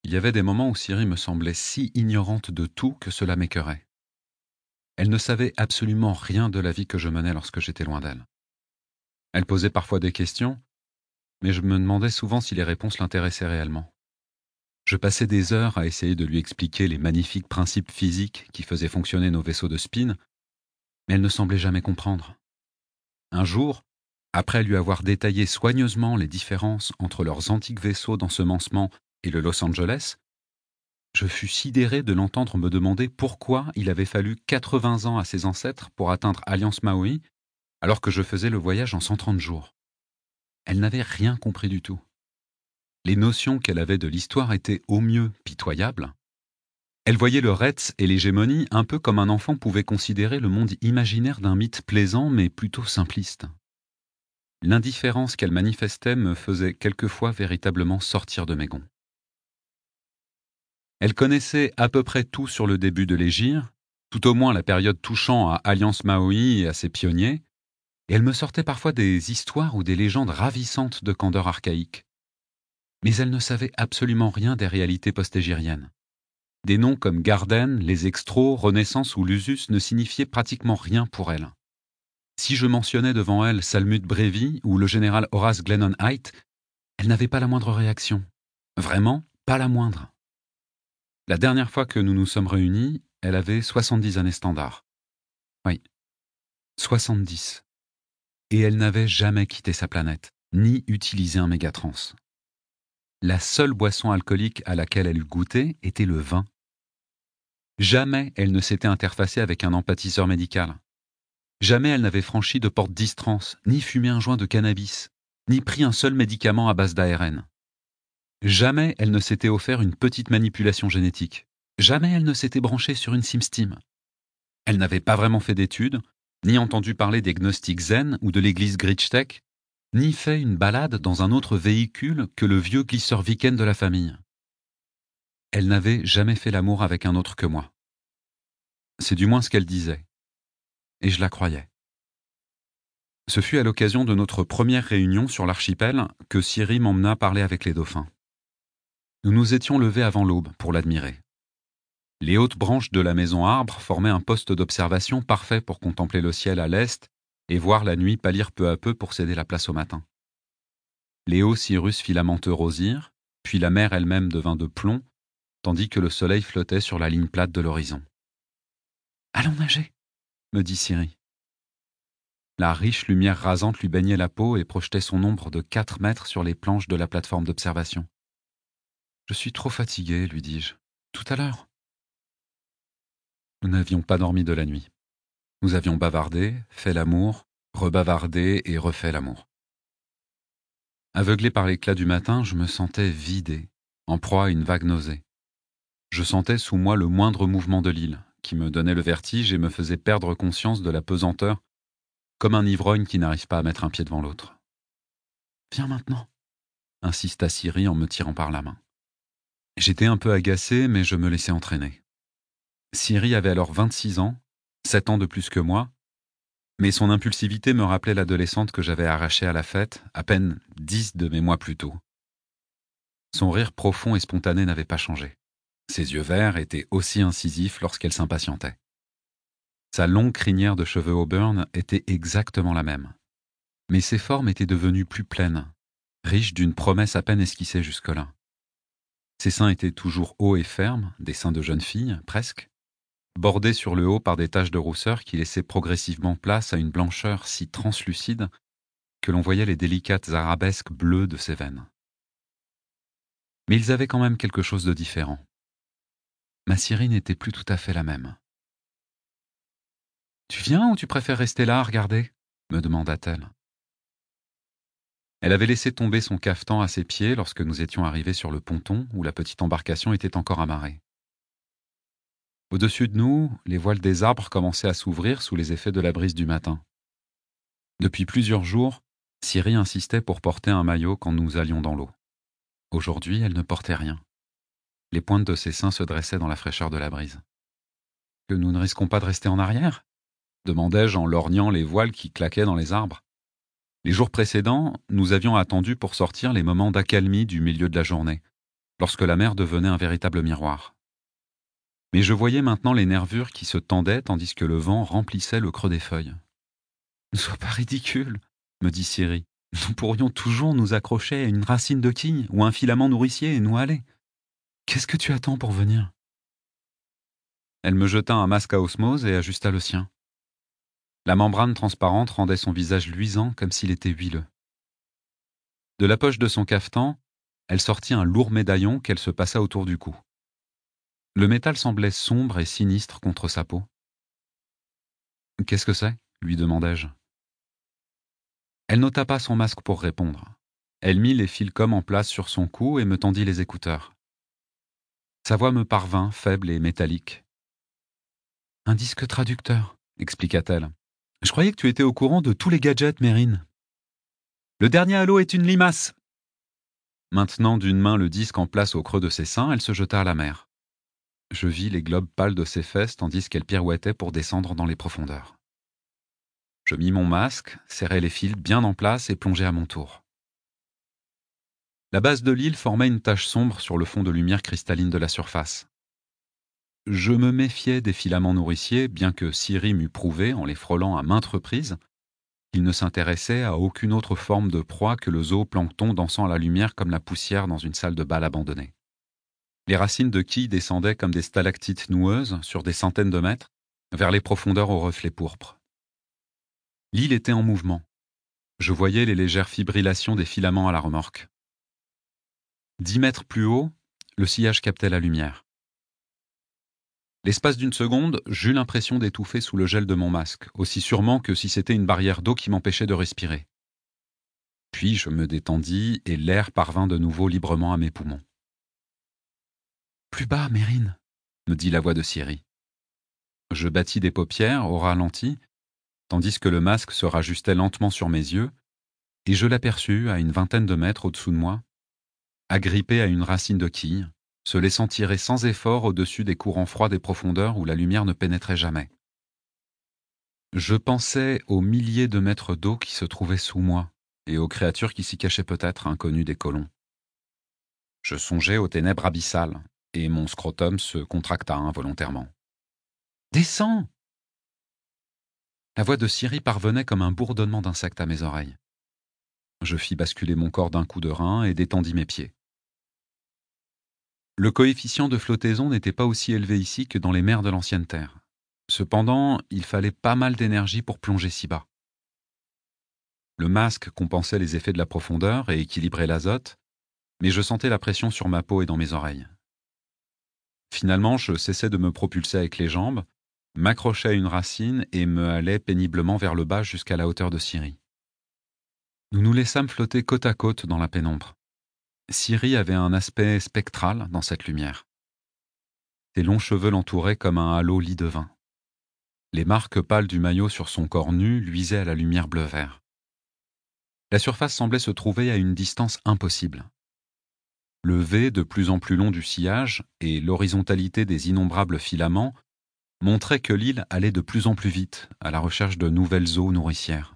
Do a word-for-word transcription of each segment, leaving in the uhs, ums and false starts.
Il y avait des moments où Siri me semblait si ignorante de tout que cela m'écœurait. Elle ne savait absolument rien de la vie que je menais lorsque j'étais loin d'elle. Elle posait parfois des questions, mais je me demandais souvent si les réponses l'intéressaient réellement. Je passais des heures à essayer de lui expliquer les magnifiques principes physiques qui faisaient fonctionner nos vaisseaux de spin, mais elle ne semblait jamais comprendre. Un jour, après lui avoir détaillé soigneusement les différences entre leurs antiques vaisseaux d'ensemencement et le Los Angeles, je fus sidéré de l'entendre me demander pourquoi il avait fallu quatre-vingts ans à ses ancêtres pour atteindre Alliance Maui, alors que je faisais le voyage en cent trente jours. Elle n'avait rien compris du tout. Les notions qu'elle avait de l'histoire étaient au mieux pitoyables. Elle voyait le Retz et l'hégémonie un peu comme un enfant pouvait considérer le monde imaginaire d'un mythe plaisant mais plutôt simpliste. L'indifférence qu'elle manifestait me faisait quelquefois véritablement sortir de mes gonds. Elle connaissait à peu près tout sur le début de l'Égir, tout au moins la période touchant à Alliance Maui et à ses pionniers, et elle me sortait parfois des histoires ou des légendes ravissantes de candeur archaïque. Mais elle ne savait absolument rien des réalités post-égiriennes. Des noms comme Garden, les Extros, Renaissance ou Lusus ne signifiaient pratiquement rien pour elle. Si je mentionnais devant elle Salmut Brevi ou le général Horace Glennon Height, elle n'avait pas la moindre réaction. Vraiment, pas la moindre. La dernière fois que nous nous sommes réunis, elle avait soixante-dix années standard. Oui, soixante-dix. Et elle n'avait jamais quitté sa planète, ni utilisé un mégatrans. La seule boisson alcoolique à laquelle elle eût goûté était le vin. Jamais elle ne s'était interfacée avec un empathiseur médical. Jamais elle n'avait franchi de porte dix-trans, ni fumé un joint de cannabis, ni pris un seul médicament à base d'A R N. Jamais elle ne s'était offert une petite manipulation génétique. Jamais elle ne s'était branchée sur une SimSteam. Elle n'avait pas vraiment fait d'études, ni entendu parler des gnostiques zen ou de l'église Gritchtech, ni fait une balade dans un autre véhicule que le vieux glisseur week-end de la famille. Elle n'avait jamais fait l'amour avec un autre que moi. C'est du moins ce qu'elle disait. Et je la croyais. Ce fut à l'occasion de notre première réunion sur l'archipel que Siri m'emmena parler avec les dauphins. Nous nous étions levés avant l'aube pour l'admirer. Les hautes branches de la maison arbre formaient un poste d'observation parfait pour contempler le ciel à l'est et voir la nuit pâlir peu à peu pour céder la place au matin. Les hauts cirrus filamenteux rosirent, puis la mer elle-même devint de plomb, tandis que le soleil flottait sur la ligne plate de l'horizon. « Allons nager !» me dit Siri. La riche lumière rasante lui baignait la peau et projetait son ombre de quatre mètres sur les planches de la plateforme d'observation. « Je suis trop fatigué, lui dis-je. Tout à l'heure. » Nous n'avions pas dormi de la nuit. Nous avions bavardé, fait l'amour, rebavardé et refait l'amour. Aveuglé par l'éclat du matin, je me sentais vidé, en proie à une vague nausée. Je sentais sous moi le moindre mouvement de l'île, qui me donnait le vertige et me faisait perdre conscience de la pesanteur, comme un ivrogne qui n'arrive pas à mettre un pied devant l'autre. « Viens maintenant !» insista Siri en me tirant par la main. J'étais un peu agacé, mais je me laissais entraîner. Siri avait alors vingt-six ans, sept ans de plus que moi, mais son impulsivité me rappelait l'adolescente que j'avais arrachée à la fête, à peine dix de mes mois plus tôt. Son rire profond et spontané n'avait pas changé. Ses yeux verts étaient aussi incisifs lorsqu'elle s'impatientait. Sa longue crinière de cheveux auburn était exactement la même. Mais ses formes étaient devenues plus pleines, riches d'une promesse à peine esquissée jusque-là. Ses seins étaient toujours hauts et fermes, des seins de jeune fille, presque, bordés sur le haut par des taches de rousseur qui laissaient progressivement place à une blancheur si translucide que l'on voyait les délicates arabesques bleues de ses veines. Mais ils avaient quand même quelque chose de différent. Ma Siri n'était plus tout à fait la même. « Tu viens ou tu préfères rester là à regarder ?» me demanda-t-elle. Elle avait laissé tomber son cafetan à ses pieds lorsque nous étions arrivés sur le ponton où la petite embarcation était encore amarrée. Au-dessus de nous, les voiles des arbres commençaient à s'ouvrir sous les effets de la brise du matin. Depuis plusieurs jours, Siri insistait pour porter un maillot quand nous allions dans l'eau. Aujourd'hui, elle ne portait rien. Les pointes de ses seins se dressaient dans la fraîcheur de la brise. « Que nous ne risquons pas de rester en arrière ?» demandai-je en lorgnant les voiles qui claquaient dans les arbres. Les jours précédents, nous avions attendu pour sortir les moments d'accalmie du milieu de la journée, lorsque la mer devenait un véritable miroir. Mais je voyais maintenant les nervures qui se tendaient tandis que le vent remplissait le creux des feuilles. « Ne sois pas ridicule, me dit Ciri. Nous pourrions toujours nous accrocher à une racine de quille ou un filament nourricier et nous aller. Qu'est-ce que tu attends pour venir ?» Elle me jeta un masque à osmose et ajusta le sien. La membrane transparente rendait son visage luisant comme s'il était huileux. De la poche de son cafetan, elle sortit un lourd médaillon qu'elle se passa autour du cou. Le métal semblait sombre et sinistre contre sa peau. « Qu'est-ce que c'est ?» lui demandai-je. Elle n'ôta pas son masque pour répondre. Elle mit les fils-com en place sur son cou et me tendit les écouteurs. Sa voix me parvint, faible et métallique. « Un disque traducteur, » expliqua-t-elle. « Je croyais que tu étais au courant de tous les gadgets, Mérine. Le dernier halo est une limace !» Maintenant d'une main le disque en place au creux de ses seins, elle se jeta à la mer. Je vis les globes pâles de ses fesses tandis qu'elle pirouettait pour descendre dans les profondeurs. Je mis mon masque, serrai les fils bien en place et plongeai à mon tour. La base de l'île formait une tache sombre sur le fond de lumière cristalline de la surface. Je me méfiais des filaments nourriciers, bien que Ciri m'eût prouvé, en les frôlant à maintes reprises, qu'il ne s'intéressait à aucune autre forme de proie que le zooplancton dansant à la lumière comme la poussière dans une salle de bal abandonnée. Les racines de quilles descendaient comme des stalactites noueuses sur des centaines de mètres, vers les profondeurs aux reflets pourpres. L'île était en mouvement. Je voyais les légères fibrillations des filaments à la remorque. Dix mètres plus haut, le sillage captait la lumière. L'espace d'une seconde, j'eus l'impression d'étouffer sous le gel de mon masque, aussi sûrement que si c'était une barrière d'eau qui m'empêchait de respirer. Puis je me détendis et l'air parvint de nouveau librement à mes poumons. « Plus bas, Mérine !» me dit la voix de Ciri. Je battis des paupières au ralenti, tandis que le masque se rajustait lentement sur mes yeux, et je l'aperçus à une vingtaine de mètres au-dessous de moi, agrippé à une racine de quille, se laissant tirer sans effort au-dessus des courants froids des profondeurs où la lumière ne pénétrait jamais. Je pensais aux milliers de mètres d'eau qui se trouvaient sous moi, et aux créatures qui s'y cachaient peut-être, inconnues des colons. Je songeais aux ténèbres abyssales, et mon scrotum se contracta involontairement. « Descends !» La voix de Ciri parvenait comme un bourdonnement d'insectes à mes oreilles. Je fis basculer mon corps d'un coup de rein et détendis mes pieds. Le coefficient de flottaison n'était pas aussi élevé ici que dans les mers de l'ancienne Terre. Cependant, il fallait pas mal d'énergie pour plonger si bas. Le masque compensait les effets de la profondeur et équilibrait l'azote, mais je sentais la pression sur ma peau et dans mes oreilles. Finalement, je cessai de me propulser avec les jambes, m'accrochai à une racine et me halai péniblement vers le bas jusqu'à la hauteur de Ciri. Nous nous laissâmes flotter côte à côte dans la pénombre. Ciri avait un aspect spectral dans cette lumière. Ses longs cheveux l'entouraient comme un halo lit de vin. Les marques pâles du maillot sur son corps nu luisaient à la lumière bleu-vert. La surface semblait se trouver à une distance impossible. Le V de plus en plus long du sillage et l'horizontalité des innombrables filaments montraient que l'île allait de plus en plus vite à la recherche de nouvelles eaux nourricières.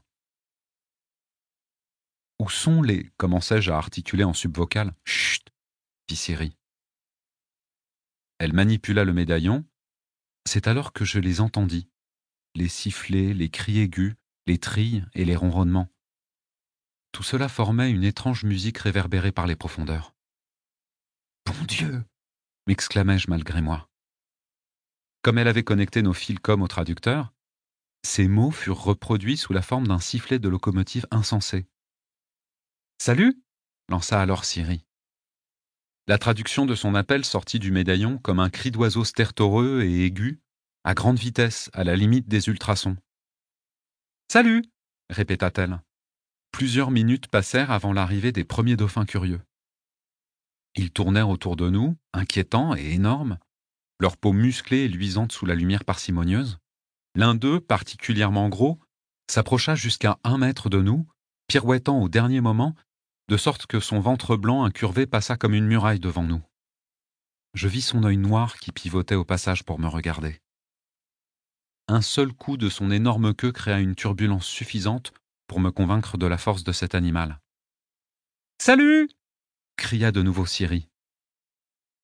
« Où sont les... » commençai-je à articuler en subvocal. « Chut !» fit Ciri. Elle manipula le médaillon. C'est alors que je les entendis. Les sifflets, les cris aigus, les trilles et les ronronnements. Tout cela formait une étrange musique réverbérée par les profondeurs. « Bon Dieu !» m'exclamai-je malgré moi. Comme elle avait connecté nos fils-com au traducteur, ces mots furent reproduits sous la forme d'un sifflet de locomotive insensé. « Salut !» lança alors Ciri. La traduction de son appel sortit du médaillon comme un cri d'oiseau stertoreux et aigu, à grande vitesse, à la limite des ultrasons. « Salut !» répéta-t-elle. Plusieurs minutes passèrent avant l'arrivée des premiers dauphins curieux. Ils tournèrent autour de nous, inquiétants et énormes, leur peau musclée et luisante sous la lumière parcimonieuse. L'un d'eux, particulièrement gros, s'approcha jusqu'à un mètre de nous, pirouettant au dernier moment, de sorte que son ventre blanc incurvé passa comme une muraille devant nous. Je vis son œil noir qui pivotait au passage pour me regarder. Un seul coup de son énorme queue créa une turbulence suffisante pour me convaincre de la force de cet animal. « Salut !» cria de nouveau Ciri.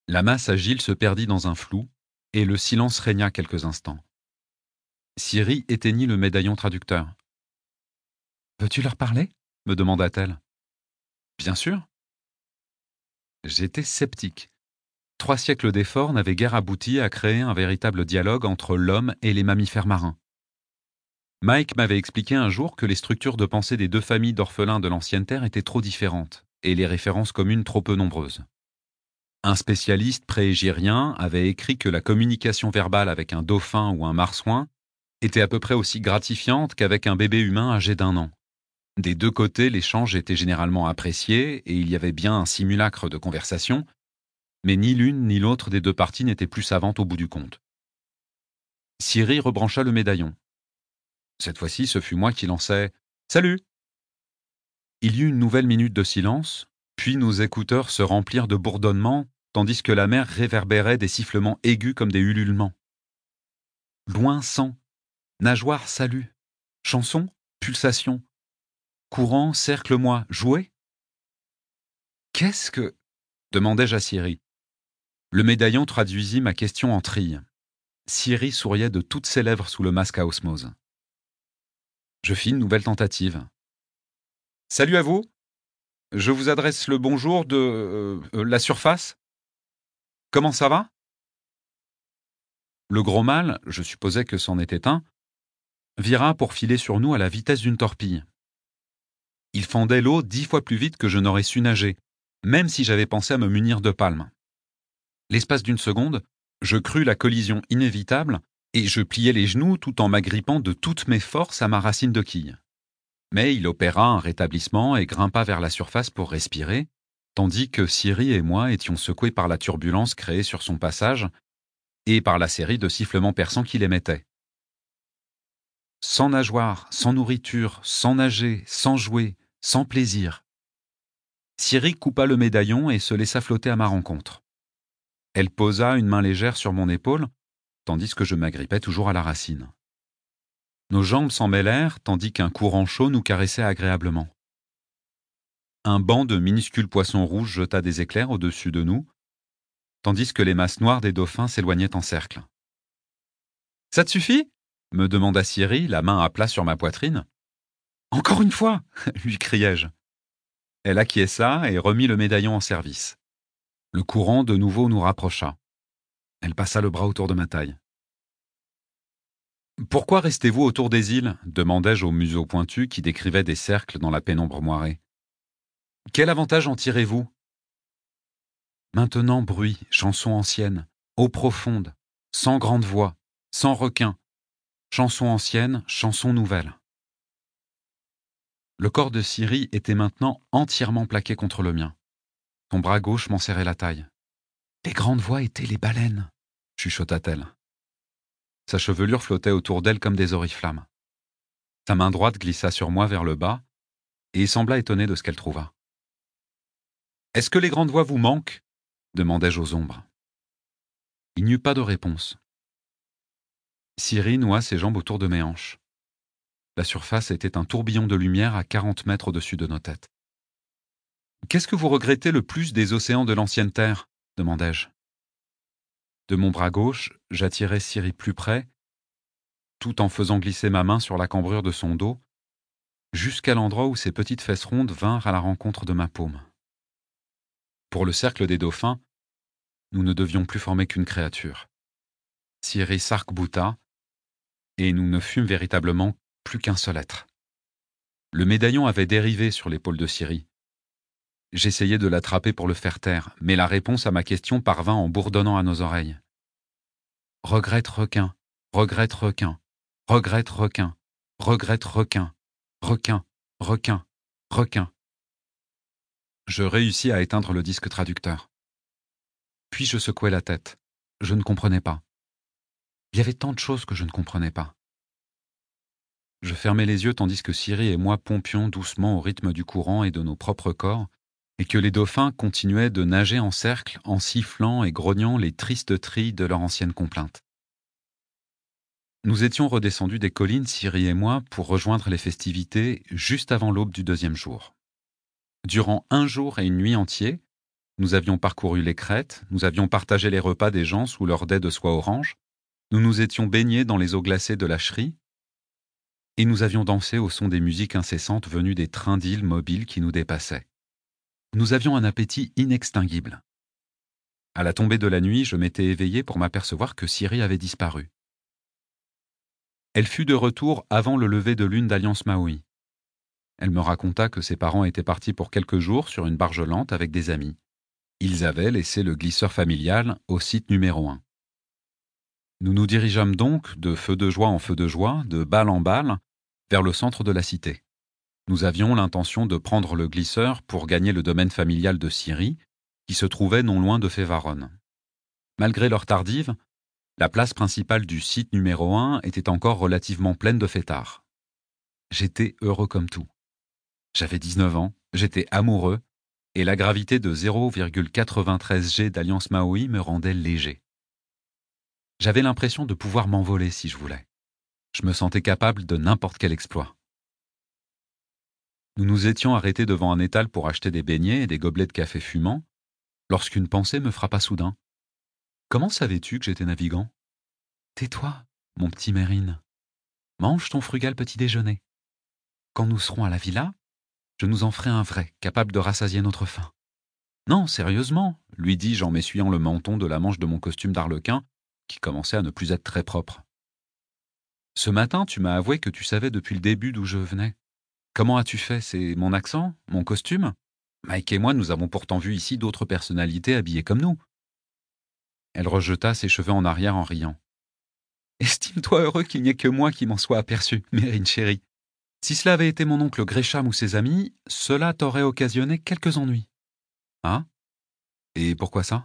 La masse agile se perdit dans un flou, et le silence régna quelques instants. Siri éteignit le médaillon traducteur. « Veux-tu leur parler ?» me demanda-t-elle. « Bien sûr. » J'étais sceptique. Trois siècles d'efforts n'avaient guère abouti à créer un véritable dialogue entre l'homme et les mammifères marins. Mike m'avait expliqué un jour que les structures de pensée des deux familles d'orphelins de l'ancienne Terre étaient trop différentes, et les références communes trop peu nombreuses. Un spécialiste pré-égyrien avait écrit que la communication verbale avec un dauphin ou un marsouin était à peu près aussi gratifiante qu'avec un bébé humain âgé d'un an. Des deux côtés, l'échange était généralement apprécié et il y avait bien un simulacre de conversation, mais ni l'une ni l'autre des deux parties n'était plus savante au bout du compte. Siri rebrancha le médaillon. Cette fois-ci, ce fut moi qui lançai « Salut !» Il y eut une nouvelle minute de silence, puis nos écouteurs se remplirent de bourdonnements, tandis que la mer réverbérait des sifflements aigus comme des ululements. Loin sang, nageoire salut, chanson, pulsation, courant cercle-moi, jouer. Qu'est-ce que... demandai-je à Siri. Le médaillon traduisit ma question en trille. Siri souriait de toutes ses lèvres sous le masque à osmose. Je fis une nouvelle tentative. « Salut à vous. Je vous adresse le bonjour de euh, euh, la surface. Comment ça va ?» Le gros mâle, je supposais que c'en était un, vira pour filer sur nous à la vitesse d'une torpille. Il fendait l'eau dix fois plus vite que je n'aurais su nager, même si j'avais pensé à me munir de palmes. L'espace d'une seconde, je crus la collision inévitable et je pliai les genoux tout en m'agrippant de toutes mes forces à ma racine de quille. Mais il opéra un rétablissement et grimpa vers la surface pour respirer, tandis que Siri et moi étions secoués par la turbulence créée sur son passage et par la série de sifflements perçants qu'il émettait. Sans nageoire, sans nourriture, sans nager, sans jouer, sans plaisir. Siri coupa le médaillon et se laissa flotter à ma rencontre. Elle posa une main légère sur mon épaule, tandis que je m'agrippais toujours à la racine. Nos jambes s'en mêlèrent, tandis qu'un courant chaud nous caressait agréablement. Un banc de minuscules poissons rouges jeta des éclairs au-dessus de nous, tandis que les masses noires des dauphins s'éloignaient en cercle. « Ça te suffit ?» me demanda Siri, la main à plat sur ma poitrine. « Encore une fois !» lui criai-je. Elle acquiesça et remit le médaillon en service. Le courant de nouveau nous rapprocha. Elle passa le bras autour de ma taille. « Pourquoi restez-vous autour des îles ?» demandai-je au museau pointu qui décrivait des cercles dans la pénombre moirée. « Quel avantage en tirez-vous » Maintenant bruit, chanson ancienne, eau profonde, sans grande voix, sans requin, chanson ancienne, chanson nouvelle. Le corps de Siri était maintenant entièrement plaqué contre le mien. Son bras gauche m'en serrait la taille. « Les grandes voix étaient les baleines », chuchota-t-elle. Sa chevelure flottait autour d'elle comme des oriflammes. Sa main droite glissa sur moi vers le bas, et sembla étonnée de ce qu'elle trouva. « Est-ce que les grandes voix vous manquent ?» demandai-je aux ombres. Il n'y eut pas de réponse. Siri noua ses jambes autour de mes hanches. La surface était un tourbillon de lumière à quarante mètres au-dessus de nos têtes. « Qu'est-ce que vous regrettez le plus des océans de l'ancienne Terre ?» demandai-je. De mon bras gauche, j'attirai Siri plus près, tout en faisant glisser ma main sur la cambrure de son dos, jusqu'à l'endroit où ses petites fesses rondes vinrent à la rencontre de ma paume. Pour le cercle des dauphins, nous ne devions plus former qu'une créature. Siri s'arc-bouta, et nous ne fûmes véritablement plus qu'un seul être. Le médaillon avait dérivé sur l'épaule de Siri. J'essayais de l'attraper pour le faire taire, mais la réponse à ma question parvint en bourdonnant à nos oreilles. « Regrette requin, regrette requin, regrette requin, regrette requin, requin, requin, requin. » Je réussis à éteindre le disque traducteur. Puis je secouai la tête. Je ne comprenais pas. Il y avait tant de choses que je ne comprenais pas. Je fermai les yeux tandis que Siri et moi pompions doucement au rythme du courant et de nos propres corps, et que les dauphins continuaient de nager en cercle en sifflant et grognant les tristes trilles de leur ancienne complainte. Nous étions redescendus des collines, Siri et moi, pour rejoindre les festivités juste avant l'aube du deuxième jour. Durant un jour et une nuit entiers, Nous avions parcouru les crêtes, nous avions partagé les repas des gens sous leur dais de soie orange, nous nous étions baignés dans les eaux glacées de la Cherie, et nous avions dansé au son des musiques incessantes venues des trains d'îles mobiles qui nous dépassaient. Nous avions un appétit inextinguible. À la tombée de la nuit, je m'étais éveillé pour m'apercevoir que Ciri avait disparu. Elle fut de retour avant le lever de lune d'Alliance Maui. Elle me raconta que ses parents étaient partis pour quelques jours sur une barge lente avec des amis. Ils avaient laissé le glisseur familial au site numéro un. Nous nous dirigeâmes donc, de feu de joie en feu de joie, de balle en balle, vers le centre de la cité. Nous avions l'intention de prendre le glisseur pour gagner le domaine familial de Ciri, qui se trouvait non loin de Févaronne. Malgré l'heure tardive, la place principale du site numéro un était encore relativement pleine de fêtards. J'étais heureux comme tout. J'avais dix-neuf ans, j'étais amoureux, et la gravité de zéro virgule quatre-vingt-treize G d'Alliance Maui me rendait léger. J'avais l'impression de pouvoir m'envoler si je voulais. Je me sentais capable de n'importe quel exploit. Nous nous étions arrêtés devant un étal pour acheter des beignets et des gobelets de café fumant, lorsqu'une pensée me frappa soudain. Comment savais-tu que j'étais navigant ? Tais-toi, mon petit Mérine. Mange ton frugal petit déjeuner. Quand nous serons à la villa, je nous en ferai un vrai, capable de rassasier notre faim. Non, sérieusement, lui dis-je en m'essuyant le menton de la manche de mon costume d'arlequin, qui commençait à ne plus être très propre. Ce matin, tu m'as avoué que tu savais depuis le début d'où je venais. Comment as-tu fait ? C'est mon accent ? Mon costume ? Mike et moi, nous avons pourtant vu ici d'autres personnalités habillées comme nous. Elle rejeta ses cheveux en arrière en riant. Estime-toi heureux qu'il n'y ait que moi qui m'en soit aperçu, Mérine chérie. Si cela avait été mon oncle Gresham ou ses amis, cela t'aurait occasionné quelques ennuis. Hein ? Et pourquoi ça ?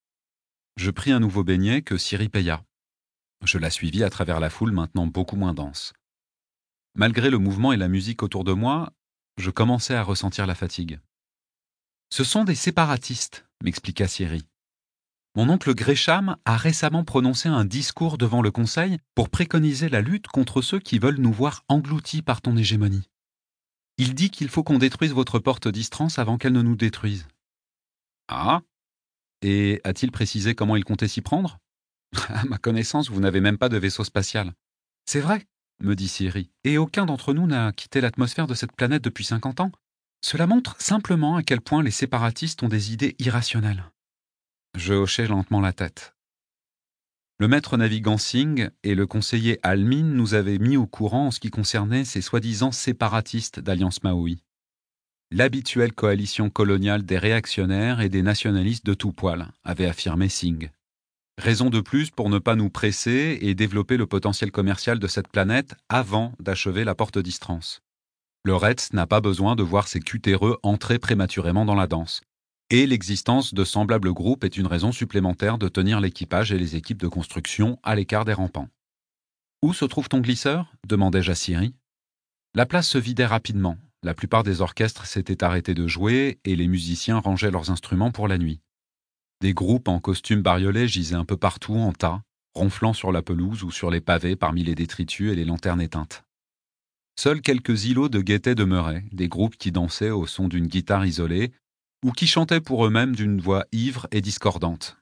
Je pris un nouveau beignet que Ciri paya. Je la suivis à travers la foule maintenant beaucoup moins dense. Malgré le mouvement et la musique autour de moi, je commençais à ressentir la fatigue. Ce sont des séparatistes, m'expliqua Ciri. Mon oncle Gresham a récemment prononcé un discours devant le Conseil pour préconiser la lutte contre ceux qui veulent nous voir engloutis par ton hégémonie. Il dit qu'il faut qu'on détruise votre porte d'Istrance avant qu'elle ne nous détruise. Ah ? Et a-t-il précisé comment il comptait s'y prendre ? À ma connaissance, vous n'avez même pas de vaisseau spatial. C'est vrai, me dit Ciri, et aucun d'entre nous n'a quitté l'atmosphère de cette planète depuis cinquante ans. Cela montre simplement à quel point les séparatistes ont des idées irrationnelles. Je hochai lentement la tête. Le maître navigant Singh et le conseiller Almin nous avaient mis au courant en ce qui concernait ces soi-disant séparatistes d'Alliance Maui. L'habituelle coalition coloniale des réactionnaires et des nationalistes de tout poil, avait affirmé Singh. Raison de plus pour ne pas nous presser et développer le potentiel commercial de cette planète avant d'achever la porte d'Istrance. Le Retz n'a pas besoin de voir ses cutéreux entrer prématurément dans la danse. Et l'existence de semblables groupes est une raison supplémentaire de tenir l'équipage et les équipes de construction à l'écart des rampants. « Où se trouve ton glisseur ?» demandai-je à Ciri. La place se vidait rapidement. La plupart des orchestres s'étaient arrêtés de jouer et les musiciens rangeaient leurs instruments pour la nuit. Des groupes en costumes bariolés gisaient un peu partout en tas, ronflant sur la pelouse ou sur les pavés parmi les détritus et les lanternes éteintes. Seuls quelques îlots de gaieté demeuraient, des groupes qui dansaient au son d'une guitare isolée ou qui chantaient pour eux-mêmes d'une voix ivre et discordante.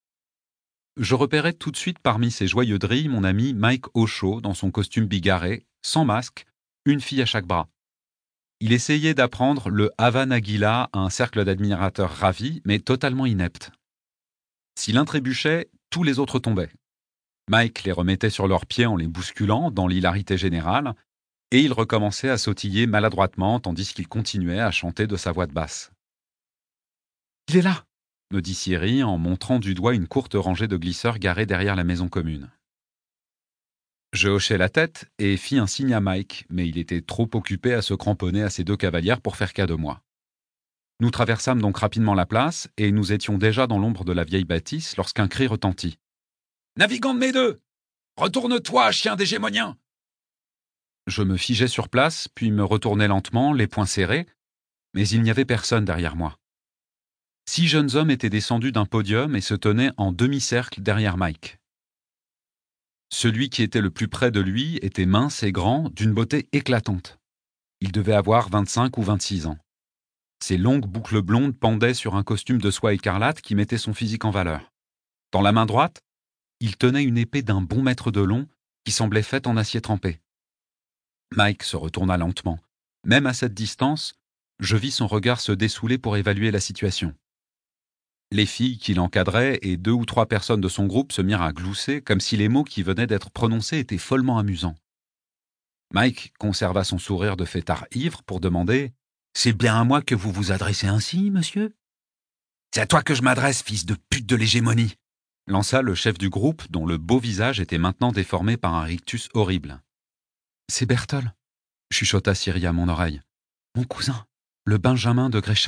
Je repérais tout de suite parmi ces joyeux drilles mon ami Mike Osho dans son costume bigarré, sans masque, une fille à chaque bras. Il essayait d'apprendre le Hava Nagila à un cercle d'admirateurs ravis, mais totalement ineptes. Si l'un trébuchait, tous les autres tombaient. Mike les remettait sur leurs pieds en les bousculant dans l'hilarité générale, et il recommençait à sautiller maladroitement tandis qu'il continuait à chanter de sa voix de basse. « Il est là !» me dit Ciri en montrant du doigt une courte rangée de glisseurs garés derrière la maison commune. Je hochai la tête et fis un signe à Mike, mais il était trop occupé à se cramponner à ses deux cavalières pour faire cas de moi. Nous traversâmes donc rapidement la place et nous étions déjà dans l'ombre de la vieille bâtisse lorsqu'un cri retentit. « Navigant de mes deux ! Retourne-toi, chien d'hégémonien !» Je me figeai sur place, puis me retournai lentement, les poings serrés, mais il n'y avait personne derrière moi. Six jeunes hommes étaient descendus d'un podium et se tenaient en demi-cercle derrière Mike. Celui qui était le plus près de lui était mince et grand, d'une beauté éclatante. Il devait avoir vingt-cinq ou vingt-six ans. Ses longues boucles blondes pendaient sur un costume de soie écarlate qui mettait son physique en valeur. Dans la main droite, il tenait une épée d'un bon mètre de long qui semblait faite en acier trempé. Mike se retourna lentement. Même à cette distance, je vis son regard se dessouler pour évaluer la situation. Les filles qui l'encadraient et deux ou trois personnes de son groupe se mirent à glousser comme si les mots qui venaient d'être prononcés étaient follement amusants. Mike conserva son sourire de fêtard ivre pour demander « C'est bien à moi que vous vous adressez ainsi, monsieur ?»« C'est à toi que je m'adresse, fils de pute de l'hégémonie !» lança le chef du groupe dont le beau visage était maintenant déformé par un rictus horrible. « C'est Bertol !» chuchota Ciri à mon oreille. « Mon cousin, le Benjamin de Gresham. »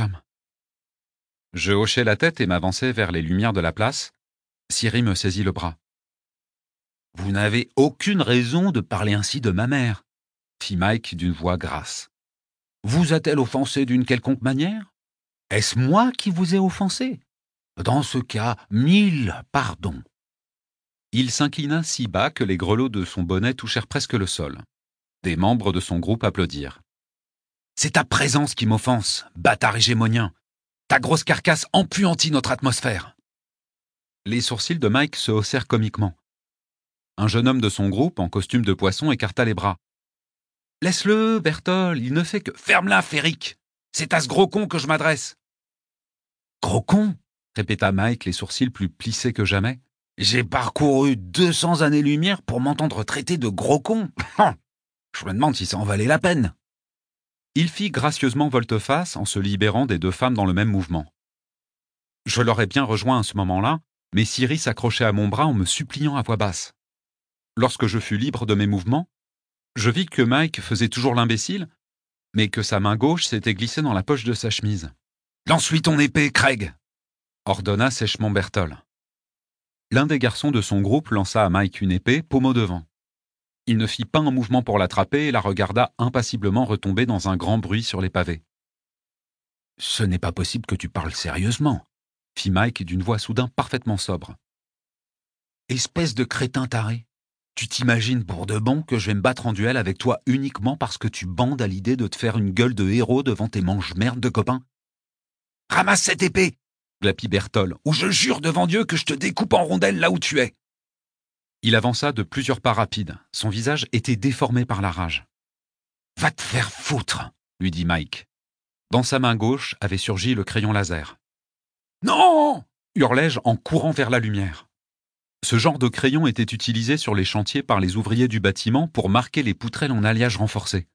Je hochai la tête et m'avançai vers les lumières de la place. Ciri me saisit le bras. « Vous n'avez aucune raison de parler ainsi de ma mère, » fit Mike d'une voix grasse. « Vous a-t-elle offensé d'une quelconque manière? Est-ce moi qui vous ai offensé? Dans ce cas, mille pardons. » Il s'inclina si bas que les grelots de son bonnet touchèrent presque le sol. Des membres de son groupe applaudirent. « C'est ta présence qui m'offense, bâtard hégémonien. Ta grosse carcasse empuantit notre atmosphère. » Les sourcils de Mike se haussèrent comiquement. Un jeune homme de son groupe, en costume de poisson, écarta les bras. « Laisse-le, Bertol, il ne fait que... »« Ferme-la, Féric. C'est à ce gros con que je m'adresse. »« Gros con ?» répéta Mike, les sourcils plus plissés que jamais. « J'ai parcouru deux cents années-lumière pour m'entendre traiter de gros con. Je me demande si ça en valait la peine. » Il fit gracieusement volte-face en se libérant des deux femmes dans le même mouvement. Je l'aurais bien rejoint à ce moment-là, mais Ciri s'accrochait à mon bras en me suppliant à voix basse. Lorsque je fus libre de mes mouvements, je vis que Mike faisait toujours l'imbécile, mais que sa main gauche s'était glissée dans la poche de sa chemise. « Lance-lui ton épée, Craig !» ordonna sèchement Bertol. L'un des garçons de son groupe lança à Mike une épée, pommeau devant. Il ne fit pas un mouvement pour l'attraper et la regarda impassiblement retomber dans un grand bruit sur les pavés. « Ce n'est pas possible que tu parles sérieusement, » fit Mike d'une voix soudain parfaitement sobre. « Espèce de crétin taré, tu t'imagines pour de bon que je vais me battre en duel avec toi uniquement parce que tu bandes à l'idée de te faire une gueule de héros devant tes mange-merde de copains? Ramasse cette épée, glapit Bertol, ou je jure devant Dieu que je te découpe en rondelles là où tu es. » Il avança de plusieurs pas rapides. Son visage était déformé par la rage. « Va te faire foutre !» lui dit Mike. Dans sa main gauche avait surgi le crayon laser. « Non !» hurlai-je en courant vers la lumière. Ce genre de crayon était utilisé sur les chantiers par les ouvriers du bâtiment pour marquer les poutrelles en alliage renforcé.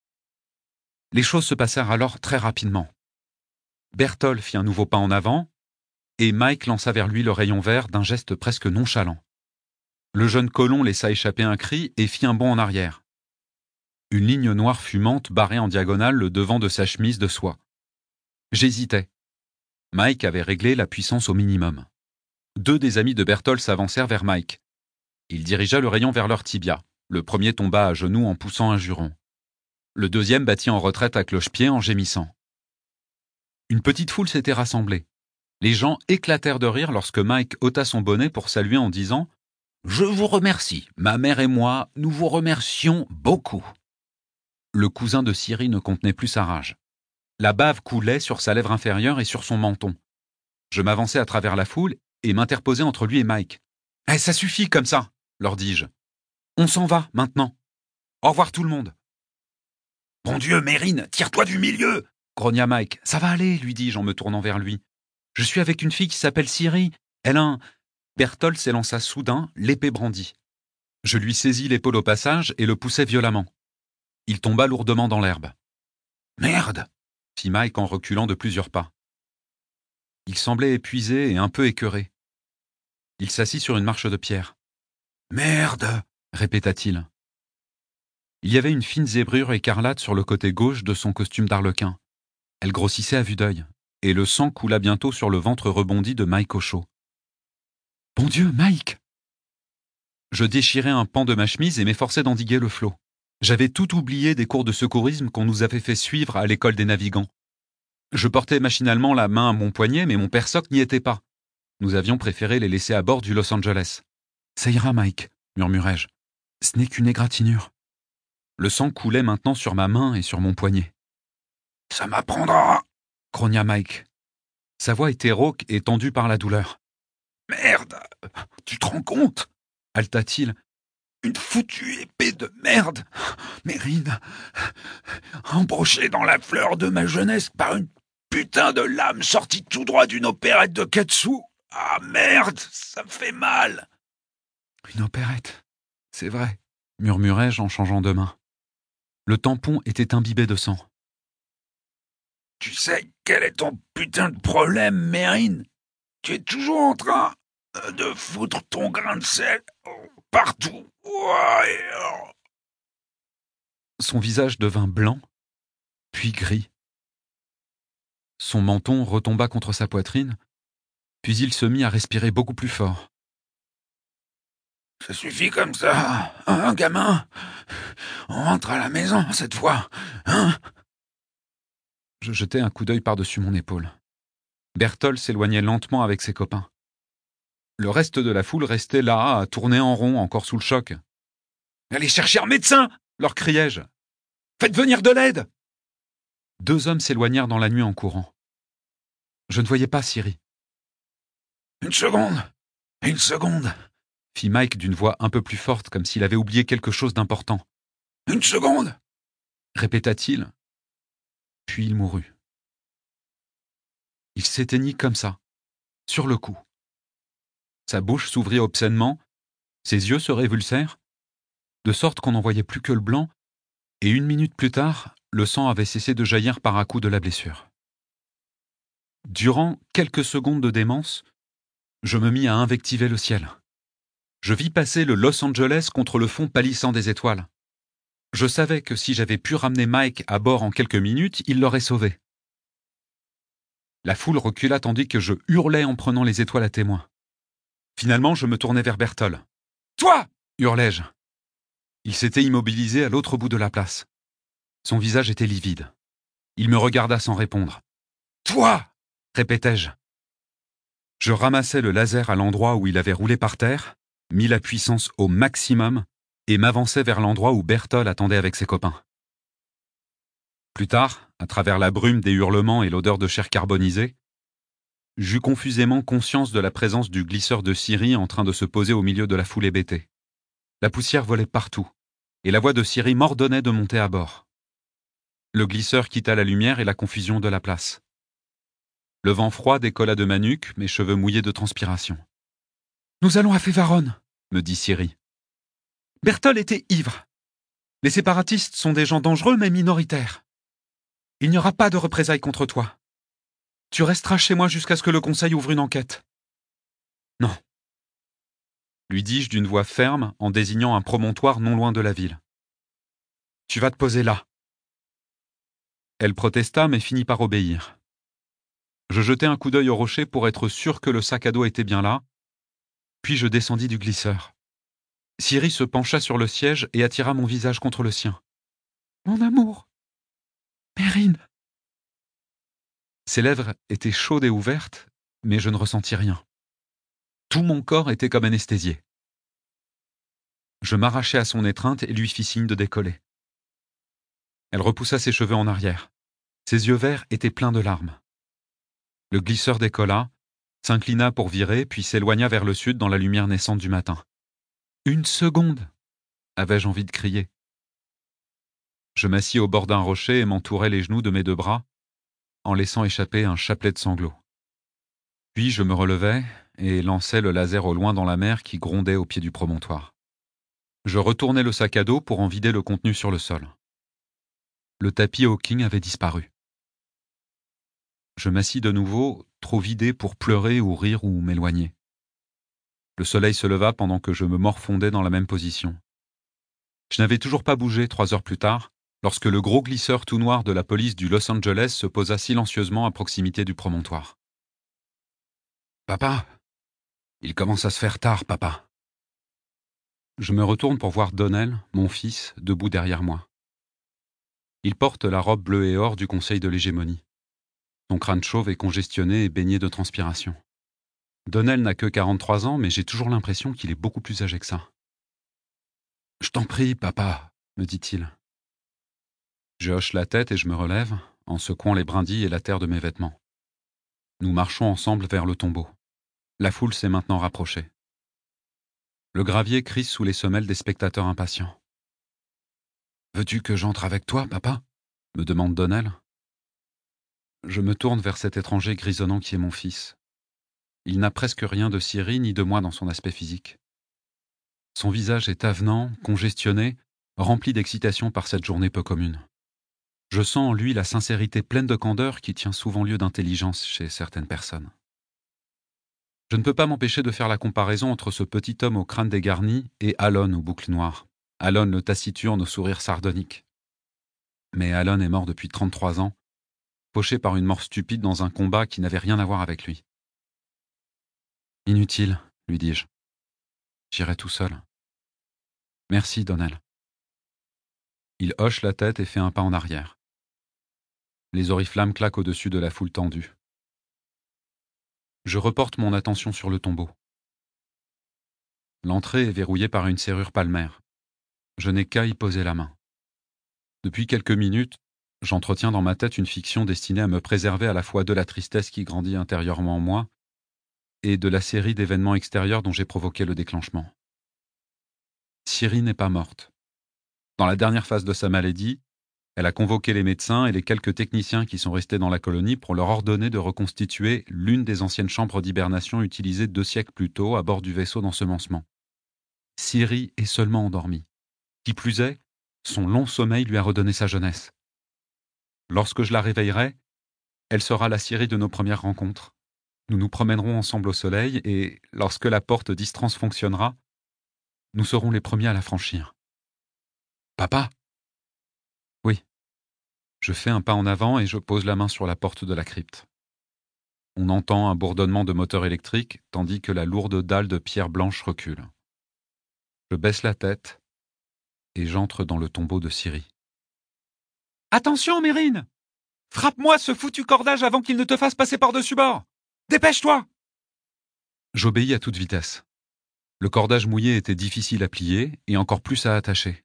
Les choses se passèrent alors très rapidement. Bertol fit un nouveau pas en avant, et Mike lança vers lui le rayon vert d'un geste presque nonchalant. Le jeune colon laissa échapper un cri et fit un bond en arrière. Une ligne noire fumante barrait en diagonale le devant de sa chemise de soie. J'hésitais. Mike avait réglé la puissance au minimum. Deux des amis de Bertol s'avancèrent vers Mike. Il dirigea le rayon vers leur tibia. Le premier tomba à genoux en poussant un juron. Le deuxième battit en retraite à cloche-pied en gémissant. Une petite foule s'était rassemblée. Les gens éclatèrent de rire lorsque Mike ôta son bonnet pour saluer en disant « Je vous remercie, ma mère et moi, nous vous remercions beaucoup. » Le cousin de Ciri ne contenait plus sa rage. La bave coulait sur sa lèvre inférieure et sur son menton. Je m'avançai à travers la foule et m'interposai entre lui et Mike. « Eh, ça suffit comme ça !» leur dis-je. « On s'en va, maintenant. Au revoir tout le monde. »« Bon Dieu, Mérine, tire-toi du milieu !» grogna Mike. « Ça va aller, lui dis-je en me tournant vers lui. Je suis avec une fille qui s'appelle Ciri. Elle a un... » Bertol s'élança soudain, l'épée brandie. Je lui saisis l'épaule au passage et le poussai violemment. Il tomba lourdement dans l'herbe. « Merde !» fit Mike en reculant de plusieurs pas. Il semblait épuisé et un peu écœuré. Il s'assit sur une marche de pierre. « Merde !» répéta-t-il. Il y avait une fine zébrure écarlate sur le côté gauche de son costume d'arlequin. Elle grossissait à vue d'œil, et le sang coula bientôt sur le ventre rebondi de Mike au chaud. « Bon Dieu, Mike !» Je déchirai un pan de ma chemise et m'efforçai d'endiguer le flot. J'avais tout oublié des cours de secourisme qu'on nous avait fait suivre à l'école des navigants. Je portais machinalement la main à mon poignet, mais mon père Soc n'y était pas. Nous avions préféré les laisser à bord du Los Angeles. « Ça ira, Mike, » murmurai-je. « Ce n'est qu'une égratignure. » Le sang coulait maintenant sur ma main et sur mon poignet. « Ça m'apprendra !» grogna Mike. Sa voix était rauque et tendue par la douleur. « Merde! Tu te rends compte ?» haleta-t-il. « Une foutue épée de merde! Mérine, embrochée dans la fleur de ma jeunesse par une putain de lame sortie tout droit d'une opérette de Katsu! Ah merde! Ça me fait mal !» « Une opérette, c'est vrai, » murmurai-je en changeant de main. Le tampon était imbibé de sang. « Tu sais quel est ton putain de problème, Mérine? Tu es toujours en train de foutre ton grain de sel partout. Ouais. » Son visage devint blanc, puis gris. Son menton retomba contre sa poitrine, puis il se mit à respirer beaucoup plus fort. « Ça suffit comme ça, hein, gamin? On rentre à la maison cette fois, hein ?» Je jetai un coup d'œil par-dessus mon épaule. Berthold s'éloignait lentement avec ses copains. Le reste de la foule restait là, à tourner en rond, encore sous le choc. « Allez chercher un médecin !» leur criai-je. « Faites venir de l'aide !» Deux hommes s'éloignèrent dans la nuit en courant. Je ne voyais pas Ciri. « Une seconde, une seconde !» fit Mike d'une voix un peu plus forte, comme s'il avait oublié quelque chose d'important. « Une seconde !» répéta-t-il. Puis il mourut. Il s'éteignit comme ça, sur le coup. Sa bouche s'ouvrit obscènement, ses yeux se révulsèrent, de sorte qu'on n'en voyait plus que le blanc, et une minute plus tard, le sang avait cessé de jaillir par à-coups de la blessure. Durant quelques secondes de démence, je me mis à invectiver le ciel. Je vis passer le Los Angeles contre le fond pâlissant des étoiles. Je savais que si j'avais pu ramener Mike à bord en quelques minutes, il l'aurait sauvé. La foule recula tandis que je hurlais en prenant les étoiles à témoin. Finalement, je me tournai vers Berthold. « Toi !» hurlai-je. Il s'était immobilisé à l'autre bout de la place. Son visage était livide. Il me regarda sans répondre. « Toi !» répétai-je. Je ramassai le laser à l'endroit où il avait roulé par terre, mis la puissance au maximum et m'avançai vers l'endroit où Berthold attendait avec ses copains. Plus tard, à travers la brume des hurlements et l'odeur de chair carbonisée, j'eus confusément conscience de la présence du glisseur de Ciri en train de se poser au milieu de la foule hébétée. La poussière volait partout, et la voix de Ciri m'ordonnait de monter à bord. Le glisseur quitta la lumière et la confusion de la place. Le vent froid décolla de ma nuque, mes cheveux mouillés de transpiration. « Nous allons à Févaronne, » me dit Ciri. Berthold était ivre. Les séparatistes sont des gens dangereux mais minoritaires. Il n'y aura pas de représailles contre toi. Tu resteras chez moi jusqu'à ce que le conseil ouvre une enquête. Non, lui dis-je d'une voix ferme en désignant un promontoire non loin de la ville. Tu vas te poser là. Elle protesta mais finit par obéir. Je jetai un coup d'œil au rocher pour être sûr que le sac à dos était bien là, puis je descendis du glisseur. Ciri se pencha sur le siège et attira mon visage contre le sien. « Mon amour, Mérine !» Ses lèvres étaient chaudes et ouvertes, mais je ne ressentis rien. Tout mon corps était comme anesthésié. Je m'arrachai à son étreinte et lui fis signe de décoller. Elle repoussa ses cheveux en arrière. Ses yeux verts étaient pleins de larmes. Le glisseur décolla, s'inclina pour virer, puis s'éloigna vers le sud dans la lumière naissante du matin. « Une seconde !» avais-je envie de crier. Je m'assis au bord d'un rocher et m'entourai les genoux de mes deux bras, en laissant échapper un chapelet de sanglots. Puis je me relevai et lançai le laser au loin dans la mer qui grondait au pied du promontoire. Je retournai le sac à dos pour en vider le contenu sur le sol. Le tapis Hawking avait disparu. Je m'assis de nouveau, trop vidé pour pleurer ou rire ou m'éloigner. Le soleil se leva pendant que je me morfondais dans la même position. Je n'avais toujours pas bougé trois heures plus tard, lorsque le gros glisseur tout noir de la police du Los Angeles se posa silencieusement à proximité du promontoire. « Papa, il commence à se faire tard, papa. » Je me retourne pour voir Donnell, mon fils, debout derrière moi. Il porte la robe bleue et or du Conseil de l'hégémonie. Son crâne chauve est congestionné et baigné de transpiration. Donnell n'a que quarante-trois ans, mais j'ai toujours l'impression qu'il est beaucoup plus âgé que ça. « Je t'en prie, papa, » me dit-il. Je hoche la tête et je me relève, en secouant les brindilles et la terre de mes vêtements. Nous marchons ensemble vers le tombeau. La foule s'est maintenant rapprochée. Le gravier crisse sous les semelles des spectateurs impatients. « Veux-tu que j'entre avec toi, papa ?» me demande Donnell. Je me tourne vers cet étranger grisonnant qui est mon fils. Il n'a presque rien de Ciri ni de moi dans son aspect physique. Son visage est avenant, congestionné, rempli d'excitation par cette journée peu commune. Je sens en lui la sincérité pleine de candeur qui tient souvent lieu d'intelligence chez certaines personnes. Je ne peux pas m'empêcher de faire la comparaison entre ce petit homme au crâne dégarni et Alon aux boucles noires. Alon le taciturne au sourire sardonique. Mais Alon est mort depuis trente-trois ans, fauché par une mort stupide dans un combat qui n'avait rien à voir avec lui. « Inutile, lui dis-je. J'irai tout seul. »« Merci, Donnell. » Il hoche la tête et fait un pas en arrière. Les oriflammes claquent au-dessus de la foule tendue. Je reporte mon attention sur le tombeau. L'entrée est verrouillée par une serrure palmaire. Je n'ai qu'à y poser la main. Depuis quelques minutes, j'entretiens dans ma tête une fiction destinée à me préserver à la fois de la tristesse qui grandit intérieurement en moi et de la série d'événements extérieurs dont j'ai provoqué le déclenchement. Ciri n'est pas morte. Dans la dernière phase de sa maladie, elle a convoqué les médecins et les quelques techniciens qui sont restés dans la colonie pour leur ordonner de reconstituer l'une des anciennes chambres d'hibernation utilisées deux siècles plus tôt à bord du vaisseau d'ensemencement. Ciri est seulement endormie. Qui plus est, son long sommeil lui a redonné sa jeunesse. Lorsque je la réveillerai, elle sera la Ciri de nos premières rencontres. Nous nous promènerons ensemble au soleil et, lorsque la porte d'Istrans fonctionnera, nous serons les premiers à la franchir. « Papa !» Oui. Je fais un pas en avant et je pose la main sur la porte de la crypte. On entend un bourdonnement de moteur électrique tandis que la lourde dalle de pierre blanche recule. Je baisse la tête et j'entre dans le tombeau de Ciri. « Attention, Mérine ! Frappe-moi ce foutu cordage avant qu'il ne te fasse passer par-dessus bord ! Dépêche-toi !» J'obéis à toute vitesse. Le cordage mouillé était difficile à plier et encore plus à attacher.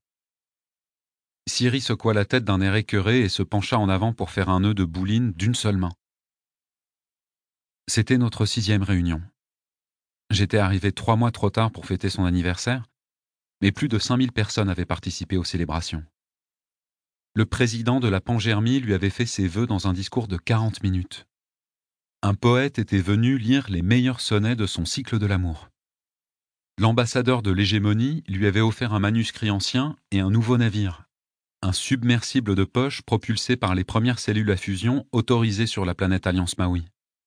Ciri secoua la tête d'un air écœuré et se pencha en avant pour faire un nœud de bouline d'une seule main. C'était notre sixième réunion. J'étais arrivé trois mois trop tard pour fêter son anniversaire, mais plus de cinq mille personnes avaient participé aux célébrations. Le président de la Pangermie lui avait fait ses vœux dans un discours de quarante minutes. Un poète était venu lire les meilleurs sonnets de son cycle de l'amour. L'ambassadeur de l'hégémonie lui avait offert un manuscrit ancien et un nouveau navire, un submersible de poche propulsé par les premières cellules à fusion autorisées sur la planète Alliance Maui.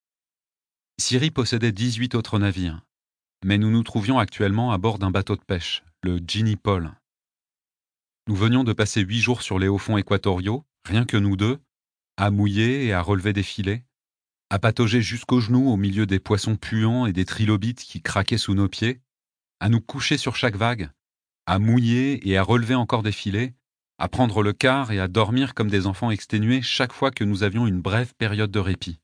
Ciri possédait dix-huit autres navires, mais nous nous trouvions actuellement à bord d'un bateau de pêche, le Ginny Paul. Nous venions de passer huit jours sur les hauts fonds équatoriaux, rien que nous deux, à mouiller et à relever des filets, à patauger jusqu'aux genoux au milieu des poissons puants et des trilobites qui craquaient sous nos pieds, à nous coucher sur chaque vague, à mouiller et à relever encore des filets, à prendre le quart et à dormir comme des enfants exténués chaque fois que nous avions une brève période de répit.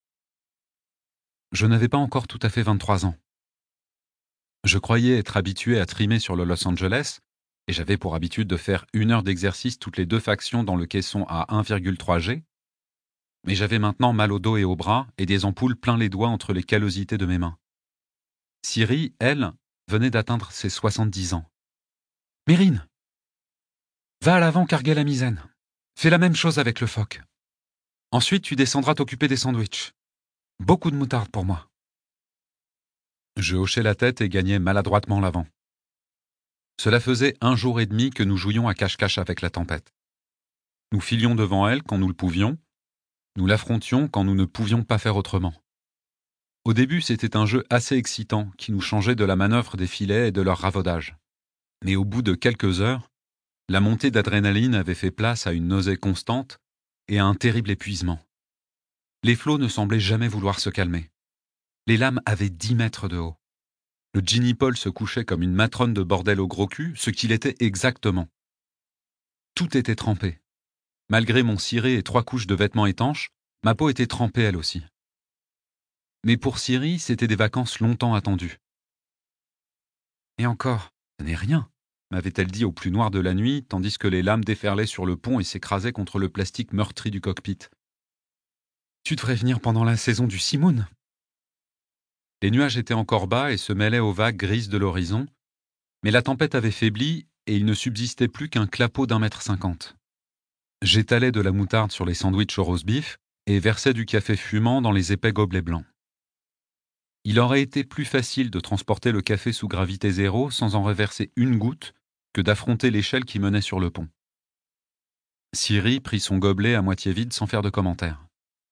Je n'avais pas encore tout à fait vingt-trois ans. Je croyais être habitué à trimer sur le Los Angeles, et j'avais pour habitude de faire une heure d'exercice toutes les deux factions dans le caisson à un virgule trois G, mais j'avais maintenant mal au dos et aux bras et des ampoules plein les doigts entre les callosités de mes mains. Ciri, elle, venait d'atteindre ses soixante-dix ans. « Mérine, va à l'avant carguer la misaine. Fais la même chose avec le phoque. Ensuite, tu descendras t'occuper des sandwichs. Beaucoup de moutarde pour moi. » Je hochai la tête et gagnai maladroitement l'avant. Cela faisait un jour et demi que nous jouions à cache-cache avec la tempête. Nous filions devant elle quand nous le pouvions, nous l'affrontions quand nous ne pouvions pas faire autrement. Au début, c'était un jeu assez excitant qui nous changeait de la manœuvre des filets et de leur ravaudage. Mais au bout de quelques heures, la montée d'adrénaline avait fait place à une nausée constante et à un terrible épuisement. Les flots ne semblaient jamais vouloir se calmer. Les lames avaient dix mètres de haut. Le Ginny Paul se couchait comme une matrone de bordel au gros cul, ce qu'il était exactement. Tout était trempé. Malgré mon ciré et trois couches de vêtements étanches, ma peau était trempée elle aussi. Mais pour Ciri, c'était des vacances longtemps attendues. « Et encore, ce n'est rien », m'avait-elle dit au plus noir de la nuit, tandis que les lames déferlaient sur le pont et s'écrasaient contre le plastique meurtri du cockpit. Tu devrais venir pendant la saison du Simoun. Les nuages étaient encore bas et se mêlaient aux vagues grises de l'horizon, mais la tempête avait faibli et il ne subsistait plus qu'un clapot d'un mètre cinquante. J'étalais de la moutarde sur les sandwichs au roast beef et versais du café fumant dans les épais gobelets blancs. Il aurait été plus facile de transporter le café sous gravité zéro sans en reverser une goutte que d'affronter l'échelle qui menait sur le pont. Cyril prit son gobelet à moitié vide sans faire de commentaire.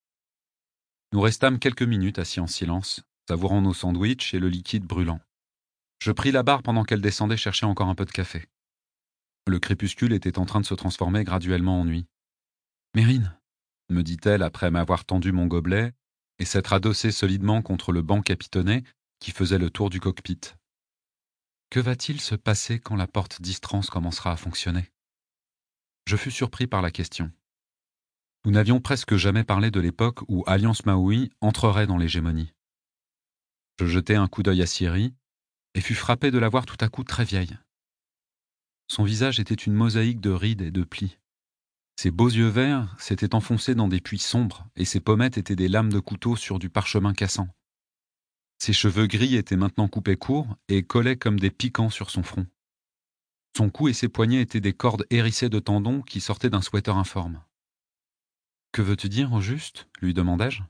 Nous restâmes quelques minutes assis en silence, savourant nos sandwichs et le liquide brûlant. Je pris la barre pendant qu'elle descendait chercher encore un peu de café. Le crépuscule était en train de se transformer graduellement en nuit. « Mérine !» me dit-elle après m'avoir tendu mon gobelet et s'être adossée solidement contre le banc capitonné qui faisait le tour du cockpit. Que va-t-il se passer quand la porte distance commencera à fonctionner ? Je fus surpris par la question. Nous n'avions presque jamais parlé de l'époque où Alliance Maui entrerait dans l'hégémonie. Je jetai un coup d'œil à Cyril et fus frappé de la voir tout à coup très vieille. Son visage était une mosaïque de rides et de plis. Ses beaux yeux verts s'étaient enfoncés dans des puits sombres et ses pommettes étaient des lames de couteau sur du parchemin cassant. Ses cheveux gris étaient maintenant coupés courts et collaient comme des piquants sur son front. Son cou et ses poignets étaient des cordes hérissées de tendons qui sortaient d'un sweater informe. « Que veux-tu dire, au juste ?» lui demandai-je.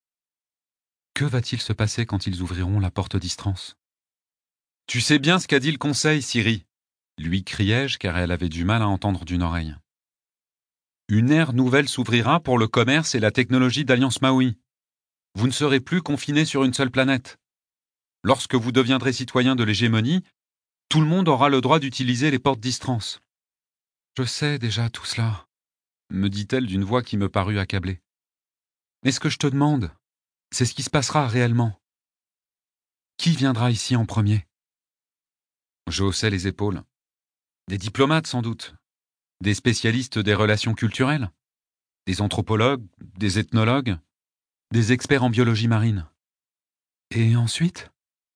« Que va-t-il se passer quand ils ouvriront la porte distance ?»« Tu sais bien ce qu'a dit le conseil, Cyril !» lui criai-je car elle avait du mal à entendre d'une oreille. Une ère nouvelle s'ouvrira pour le commerce et la technologie d'Alliance Maui. Vous ne serez plus confinés sur une seule planète. Lorsque vous deviendrez citoyen de l'hégémonie, tout le monde aura le droit d'utiliser les portes distance. Je sais déjà tout cela, me dit-elle d'une voix qui me parut accablée. Mais ce que je te demande, c'est ce qui se passera réellement. Qui viendra ici en premier ? Je haussai les épaules. Des diplomates sans doute. Des spécialistes des relations culturelles, des anthropologues, des ethnologues, des experts en biologie marine. Et ensuite ?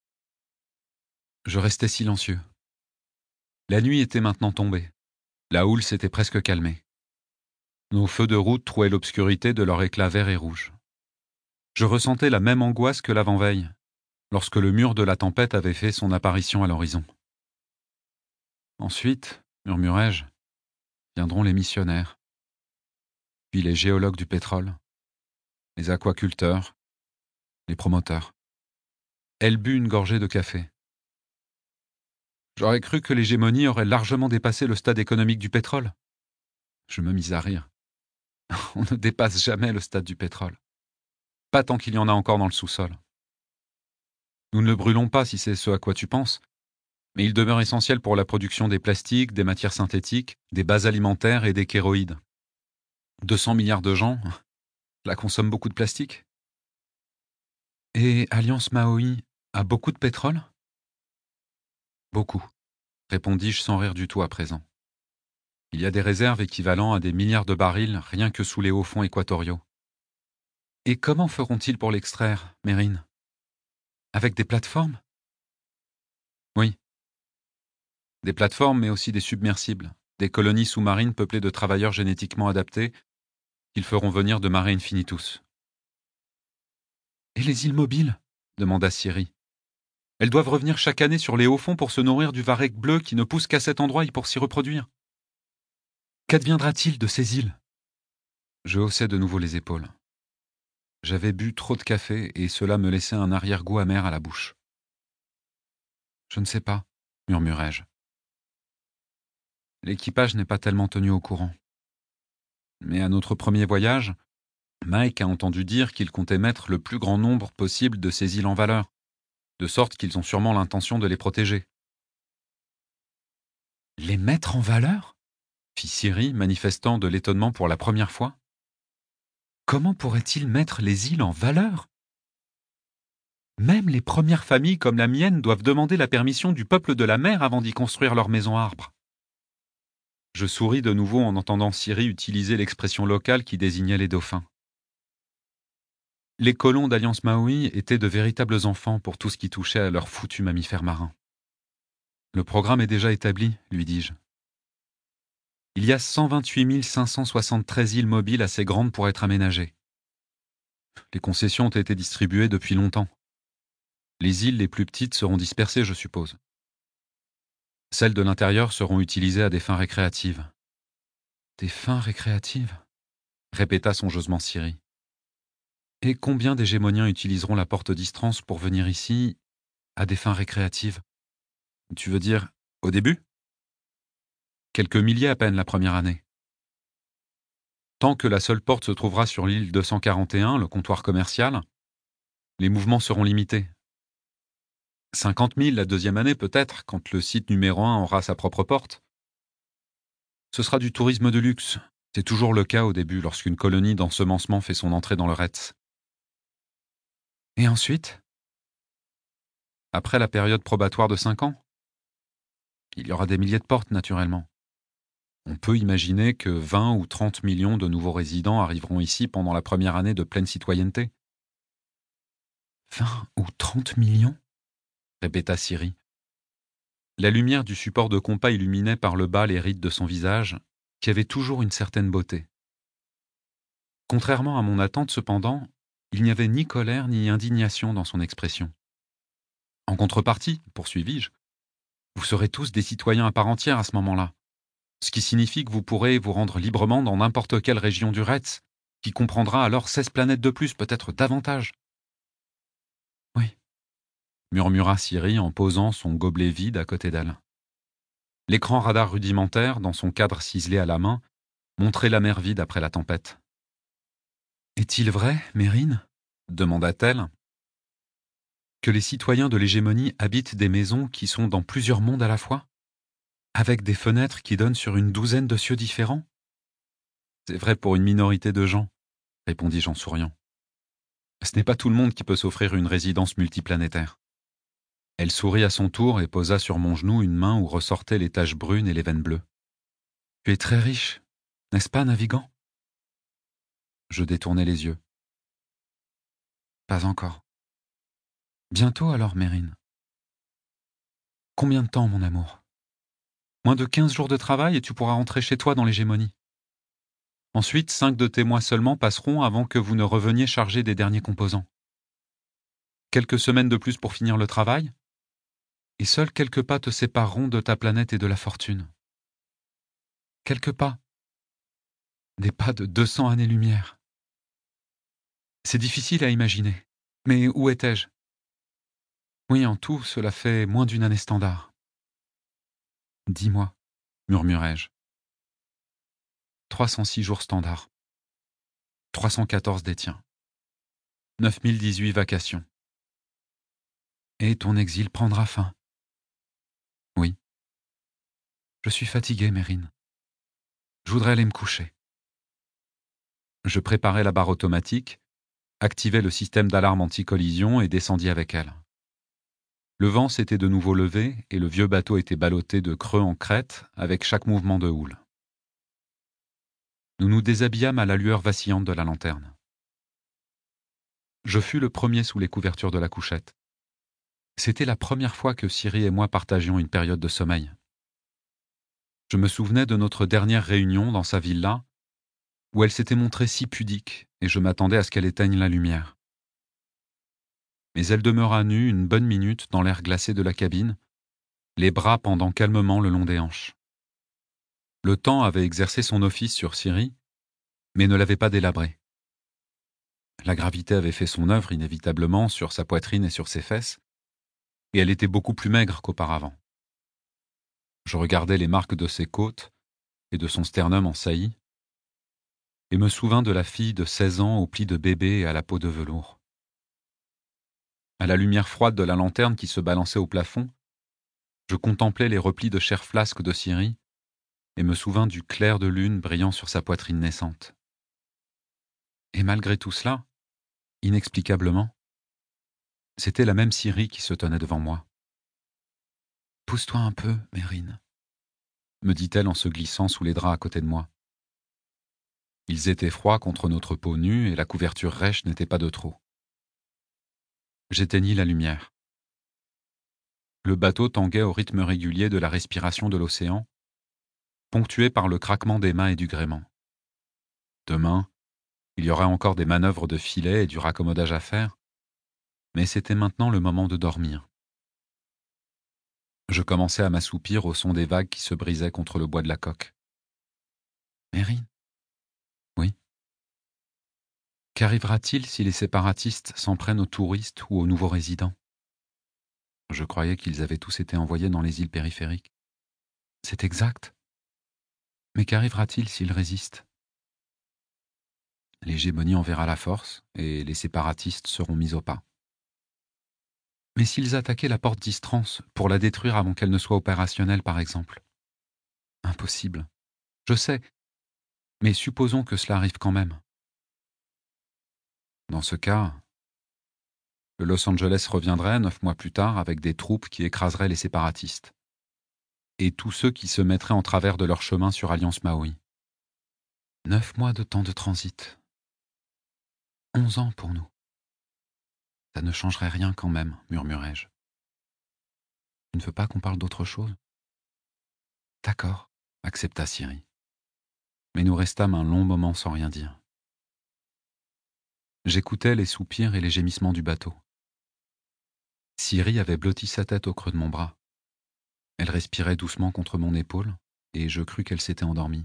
Je restais silencieux. La nuit était maintenant tombée. La houle s'était presque calmée. Nos feux de route trouaient l'obscurité de leur éclat vert et rouge. Je ressentais la même angoisse que l'avant-veille, lorsque le mur de la tempête avait fait son apparition à l'horizon. Ensuite, murmurai-je, viendront les missionnaires, puis les géologues du pétrole, les aquaculteurs, les promoteurs. Elle but une gorgée de café. J'aurais cru que l'hégémonie aurait largement dépassé le stade économique du pétrole. Je me mis à rire. On ne dépasse jamais le stade du pétrole. Pas tant qu'il y en a encore dans le sous-sol. Nous ne le brûlons pas si c'est ce à quoi tu penses, mais il demeure essentiel pour la production des plastiques, des matières synthétiques, des bases alimentaires et des kéroïdes. deux cents milliards de gens, la consomment beaucoup de plastique. Et Alliance Maui a beaucoup de pétrole ? Beaucoup, répondis-je sans rire du tout à présent. Il y a des réserves équivalent à des milliards de barils rien que sous les hauts fonds équatoriaux. Et comment feront-ils pour l'extraire, Mérine ? Avec des plateformes ? Oui. Des plateformes, mais aussi des submersibles, des colonies sous-marines peuplées de travailleurs génétiquement adaptés qu'ils feront venir de Mare Infinitus. Et les îles mobiles ? demanda Cyril. Elles doivent revenir chaque année sur les hauts fonds pour se nourrir du varech bleu qui ne pousse qu'à cet endroit et pour s'y reproduire. Qu'adviendra-t-il de ces îles ? Je haussai de nouveau les épaules. J'avais bu trop de café et cela me laissait un arrière-goût amer à la bouche. Je ne sais pas, murmurai-je. L'équipage n'est pas tellement tenu au courant. Mais à notre premier voyage, Mike a entendu dire qu'il comptait mettre le plus grand nombre possible de ces îles en valeur, de sorte qu'ils ont sûrement l'intention de les protéger. Les mettre en valeur ? fit Cyril, manifestant de l'étonnement pour la première fois. Comment pourrait-il mettre les îles en valeur ? Même les premières familles comme la mienne doivent demander la permission du peuple de la mer avant d'y construire leur maison arbre. Je souris de nouveau en entendant Cyril utiliser l'expression locale qui désignait les dauphins. Les colons d'Alliance Maui étaient de véritables enfants pour tout ce qui touchait à leurs foutus mammifères marins. Le programme est déjà établi, lui dis-je. Il y a cent vingt-huit mille cinq cent soixante-treize îles mobiles assez grandes pour être aménagées. Les concessions ont été distribuées depuis longtemps. Les îles les plus petites seront dispersées, je suppose. Celles de l'intérieur seront utilisées à des fins récréatives. Des fins récréatives répéta songeusement Ciri. Et combien d'hégémoniens utiliseront la porte d'Istrance pour venir ici à des fins récréatives? Tu veux dire au début? Quelques milliers à peine la première année. Tant que la seule porte se trouvera sur l'île deux cent quarante et un, le comptoir commercial, les mouvements seront limités. cinquante mille la deuxième année peut-être, quand le site numéro un aura sa propre porte. Ce sera du tourisme de luxe. C'est toujours le cas au début lorsqu'une colonie d'ensemencement fait son entrée dans le Retz. Et ensuite? Après la période probatoire de cinq ans? Il y aura des milliers de portes, naturellement. On peut imaginer que vingt ou trente millions de nouveaux résidents arriveront ici pendant la première année de pleine citoyenneté. vingt ou trente millions? Répéta Ciri. La lumière du support de compas illuminait par le bas les rides de son visage, qui avait toujours une certaine beauté. Contrairement à mon attente, cependant, il n'y avait ni colère ni indignation dans son expression. En contrepartie, poursuivis-je, vous serez tous des citoyens à part entière à ce moment-là, ce qui signifie que vous pourrez vous rendre librement dans n'importe quelle région du Retz, qui comprendra alors seize planètes de plus, peut-être davantage. Oui, murmura Ciri en posant son gobelet vide à côté d'elle. L'écran radar rudimentaire, dans son cadre ciselé à la main, montrait la mer vide après la tempête. Est-il vrai, Mérine, demanda-t-elle, que les citoyens de l'hégémonie habitent des maisons qui sont dans plusieurs mondes à la fois, avec des fenêtres qui donnent sur une douzaine de cieux différents? C'est vrai pour une minorité de gens, répondis-je en souriant. Ce n'est pas tout le monde qui peut s'offrir une résidence multiplanétaire. Elle sourit à son tour et posa sur mon genou une main où ressortaient les taches brunes et les veines bleues. Tu es très riche, n'est-ce pas, navigant? Je détournai les yeux. Pas encore. Bientôt alors, Mérine. Combien de temps, mon amour? Moins de quinze jours de travail et tu pourras rentrer chez toi dans l'hégémonie. Ensuite, cinq de tes mois seulement passeront avant que vous ne reveniez charger des derniers composants. Quelques semaines de plus pour finir le travail, et seuls quelques pas te sépareront de ta planète et de la fortune. Quelques pas. Des pas de deux cents années-lumière. C'est difficile à imaginer. Mais où étais-je? Oui, en tout, cela fait moins d'une année standard. Dis-moi, murmurai-je. trois cent six jours standards. trois cent quatorze des tiens. neuf mille dix-huit vacations. Et ton exil prendra fin. Oui. Je suis fatigué, Mérine. Je voudrais aller me coucher. Je préparai la barre automatique, activai le système d'alarme anti-collision et descendis avec elle. Le vent s'était de nouveau levé et le vieux bateau était ballotté de creux en crête avec chaque mouvement de houle. Nous nous déshabillâmes à la lueur vacillante de la lanterne. Je fus le premier sous les couvertures de la couchette. C'était la première fois que Ciri et moi partagions une période de sommeil. Je me souvenais de notre dernière réunion dans sa villa, où elle s'était montrée si pudique, et je m'attendais à ce qu'elle éteigne la lumière. Mais elle demeura nue une bonne minute dans l'air glacé de la cabine, les bras pendant calmement le long des hanches. Le temps avait exercé son office sur Ciri, mais ne l'avait pas délabré. La gravité avait fait son œuvre inévitablement sur sa poitrine et sur ses fesses, et elle était beaucoup plus maigre qu'auparavant. Je regardais les marques de ses côtes et de son sternum en saillie, et me souvins de la fille de seize ans aux plis de bébé et à la peau de velours. À la lumière froide de la lanterne qui se balançait au plafond, je contemplais les replis de chair flasque de Ciri et me souvins du clair de lune brillant sur sa poitrine naissante. Et malgré tout cela, inexplicablement, c'était la même Ciri qui se tenait devant moi. « Pousse-toi un peu, Mérine, » me dit-elle en se glissant sous les draps à côté de moi. Ils étaient froids contre notre peau nue et la couverture rêche n'était pas de trop. J'éteignis la lumière. Le bateau tanguait au rythme régulier de la respiration de l'océan, ponctué par le craquement des mâts et du gréement. Demain, Il y aurait encore des manœuvres de filet et du raccommodage à faire, mais c'était maintenant le moment de dormir. Je commençais à m'assoupir au son des vagues qui se brisaient contre le bois de la coque. Mérine. Oui. Qu'arrivera-t-il si les séparatistes s'en prennent aux touristes ou aux nouveaux résidents? Je croyais qu'ils avaient tous été envoyés dans les îles périphériques. C'est exact. Mais qu'arrivera-t-il s'ils résistent? L'hégémonie enverra la force et les séparatistes seront mis au pas. Mais s'ils attaquaient la porte d'Istrance pour la détruire avant qu'elle ne soit opérationnelle, par exemple? Impossible. Je sais. Mais supposons que cela arrive quand même. Dans ce cas, le Los Angeles reviendrait neuf mois plus tard avec des troupes qui écraseraient les séparatistes. Et tous ceux qui se mettraient en travers de leur chemin sur Alliance Maui. Neuf mois de temps de transit. Onze ans pour nous. Ça ne changerait rien quand même, murmurai-je. Tu ne veux pas qu'on parle d'autre chose? D'accord, accepta Siri. Mais nous restâmes un long moment sans rien dire. J'écoutais les soupirs et les gémissements du bateau. Siri avait blotti sa tête au creux de mon bras. Elle respirait doucement contre mon épaule, et je crus qu'elle s'était endormie.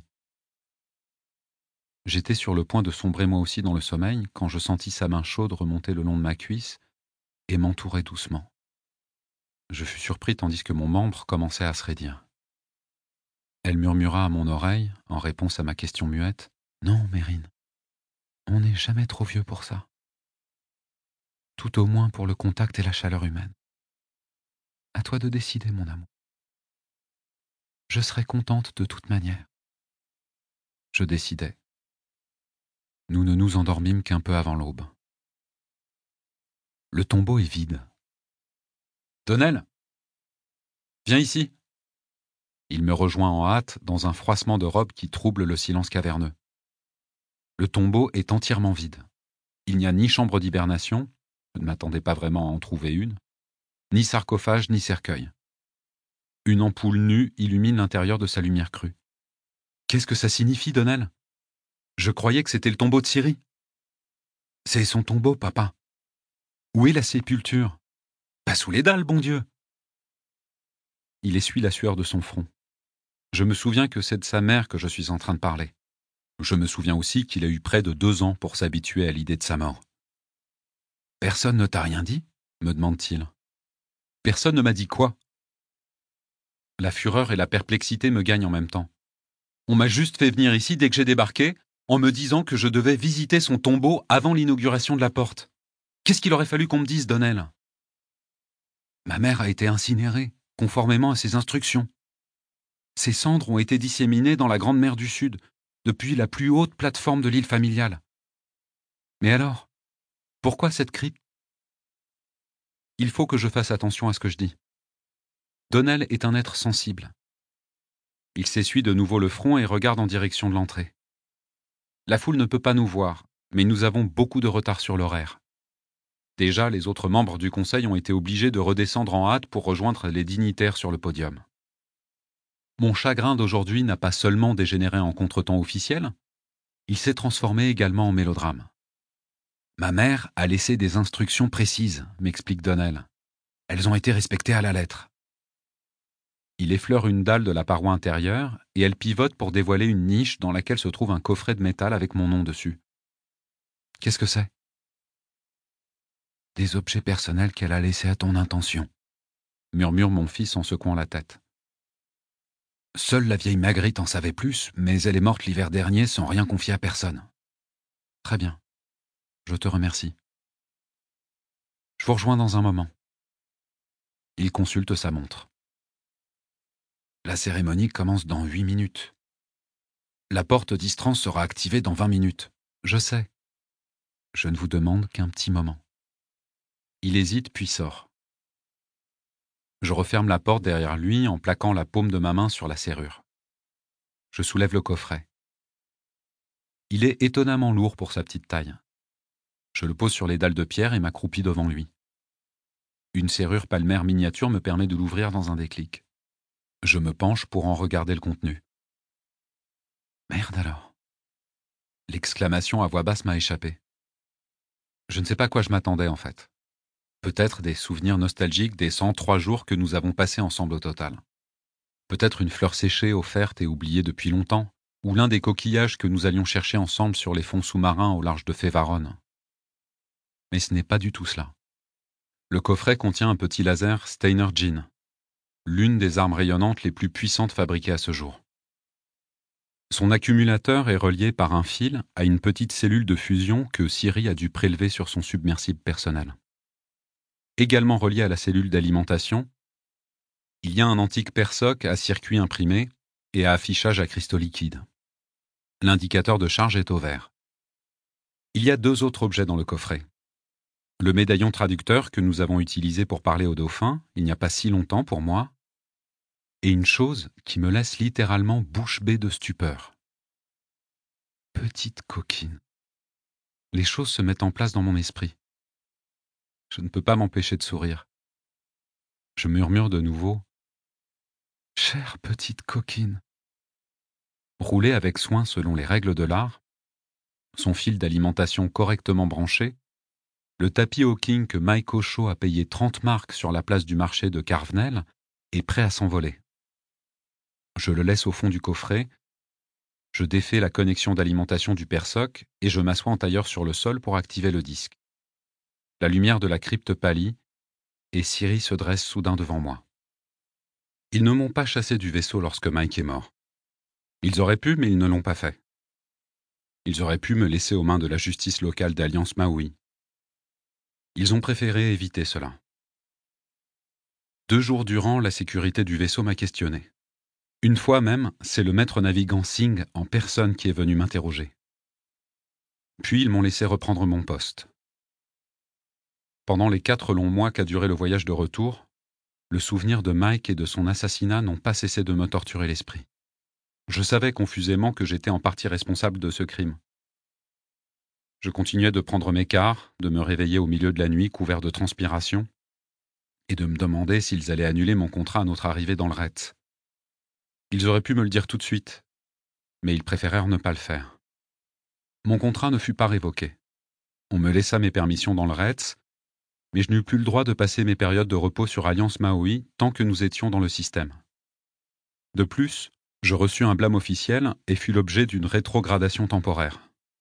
J'étais sur le point de sombrer moi aussi dans le sommeil quand je sentis sa main chaude remonter le long de ma cuisse et m'entourer doucement. Je fus surpris tandis que mon membre commençait à se raidir. Elle murmura à mon oreille, en réponse à ma question muette, « Non, Mérine, on n'est jamais trop vieux pour ça. Tout au moins pour le contact et la chaleur humaine. À toi de décider, mon amour. Je serai contente de toute manière. » Je décidai. Nous ne nous endormîmes qu'un peu avant l'aube. Le tombeau est vide. « Donnel, viens ici !» Il me rejoint en hâte dans un froissement de robe qui trouble le silence caverneux. Le tombeau est entièrement vide. Il n'y a ni chambre d'hibernation, je ne m'attendais pas vraiment à en trouver une, ni sarcophage, ni cercueil. Une ampoule nue illumine l'intérieur de sa lumière crue. Qu'est-ce que ça signifie, Donnel? Je croyais que c'était le tombeau de Siri. C'est son tombeau, papa. Où est la sépulture? Pas sous les dalles, bon Dieu. Il essuie la sueur de son front. Je me souviens que c'est de sa mère que je suis en train de parler. Je me souviens aussi qu'il a eu près de deux ans pour s'habituer à l'idée de sa mort. « Personne ne t'a rien dit ?» me demande-t-il. « Personne ne m'a dit quoi ?» La fureur et la perplexité me gagnent en même temps. On m'a juste fait venir ici dès que j'ai débarqué, en me disant que je devais visiter son tombeau avant l'inauguration de la porte. Qu'est-ce qu'il aurait fallu qu'on me dise, Donnel? Ma mère a été incinérée, conformément à ses instructions. Ses cendres ont été disséminées dans la Grande Mer du Sud, depuis la plus haute plateforme de l'île familiale. Mais alors, pourquoi cette crypte? Il faut que je fasse attention à ce que je dis. Donnel est un être sensible. Il s'essuie de nouveau le front et regarde en direction de l'entrée. La foule ne peut pas nous voir, mais nous avons beaucoup de retard sur l'horaire. Déjà, les autres membres du conseil ont été obligés de redescendre en hâte pour rejoindre les dignitaires sur le podium. Mon chagrin d'aujourd'hui n'a pas seulement dégénéré en contretemps officiel, il s'est transformé également en mélodrame. Ma mère a laissé des instructions précises, m'explique Donnel. Elles ont été respectées à la lettre. Il effleure une dalle de la paroi intérieure et elle pivote pour dévoiler une niche dans laquelle se trouve un coffret de métal avec mon nom dessus. Qu'est-ce que c'est? Des objets personnels qu'elle a laissés à ton intention, murmure mon fils en secouant la tête. Seule la vieille Magritte en savait plus, mais elle est morte l'hiver dernier sans rien confier à personne. Très bien. Je te remercie. Je vous rejoins dans un moment. Il consulte sa montre. La cérémonie commence dans huit minutes. La porte d'Istrance sera activée dans vingt minutes. Je sais. Je ne vous demande qu'un petit moment. Il hésite puis sort. Je referme la porte derrière lui en plaquant la paume de ma main sur la serrure. Je soulève le coffret. Il est étonnamment lourd pour sa petite taille. Je le pose sur les dalles de pierre et m'accroupis devant lui. Une serrure palmaire miniature me permet de l'ouvrir dans un déclic. Je me penche pour en regarder le contenu. Merde alors. L'exclamation à voix basse m'a échappé. Je ne sais pas à quoi je m'attendais en fait. Peut-être des souvenirs nostalgiques des cent trois jours que nous avons passés ensemble au total. Peut-être une fleur séchée offerte et oubliée depuis longtemps, ou l'un des coquillages que nous allions chercher ensemble sur les fonds sous-marins au large de Févaronne. Mais ce n'est pas du tout cela. Le coffret contient un petit laser Steiner Gene, l'une des armes rayonnantes les plus puissantes fabriquées à ce jour. Son accumulateur est relié par un fil à une petite cellule de fusion que Siri a dû prélever sur son submersible personnel. Également relié à la cellule d'alimentation, il y a un antique persoc à circuit imprimé et à affichage à cristaux liquides. L'indicateur de charge est au vert. Il y a deux autres objets dans le coffret. Le médaillon traducteur que nous avons utilisé pour parler au dauphin, il n'y a pas si longtemps pour moi, et une chose qui me laisse littéralement bouche bée de stupeur. Petite coquine. Les choses se mettent en place dans mon esprit. Je ne peux pas m'empêcher de sourire. Je murmure de nouveau. Chère petite coquine. Roulé avec soin selon les règles de l'art, son fil d'alimentation correctement branché, le tapis Hawking que Mike Osho a payé trente marks sur la place du marché de Carvenel est prêt à s'envoler. Je le laisse au fond du coffret, je défais la connexion d'alimentation du persoc et je m'assois en tailleur sur le sol pour activer le disque. La lumière de la crypte pâlit et Siri se dresse soudain devant moi. Ils ne m'ont pas chassé du vaisseau lorsque Mike est mort. Ils auraient pu, mais ils ne l'ont pas fait. Ils auraient pu me laisser aux mains de la justice locale d'Alliance Maui. Ils ont préféré éviter cela. Deux jours durant, la sécurité du vaisseau m'a questionné. Une fois même, c'est le maître navigant Singh en personne qui est venu m'interroger. Puis ils m'ont laissé reprendre mon poste. Pendant les quatre longs mois qu'a duré le voyage de retour, le souvenir de Mike et de son assassinat n'ont pas cessé de me torturer l'esprit. Je savais confusément que j'étais en partie responsable de ce crime. Je continuais de prendre mes quarts, de me réveiller au milieu de la nuit couvert de transpiration, et de me demander s'ils allaient annuler mon contrat à notre arrivée dans le R E T. Ils auraient pu me le dire tout de suite, mais ils préférèrent ne pas le faire. Mon contrat ne fut pas révoqué. On me laissa mes permissions dans le R E T, mais je n'eus plus le droit de passer mes périodes de repos sur Alliance Maui tant que nous étions dans le système. De plus, je reçus un blâme officiel et fus l'objet d'une rétrogradation temporaire.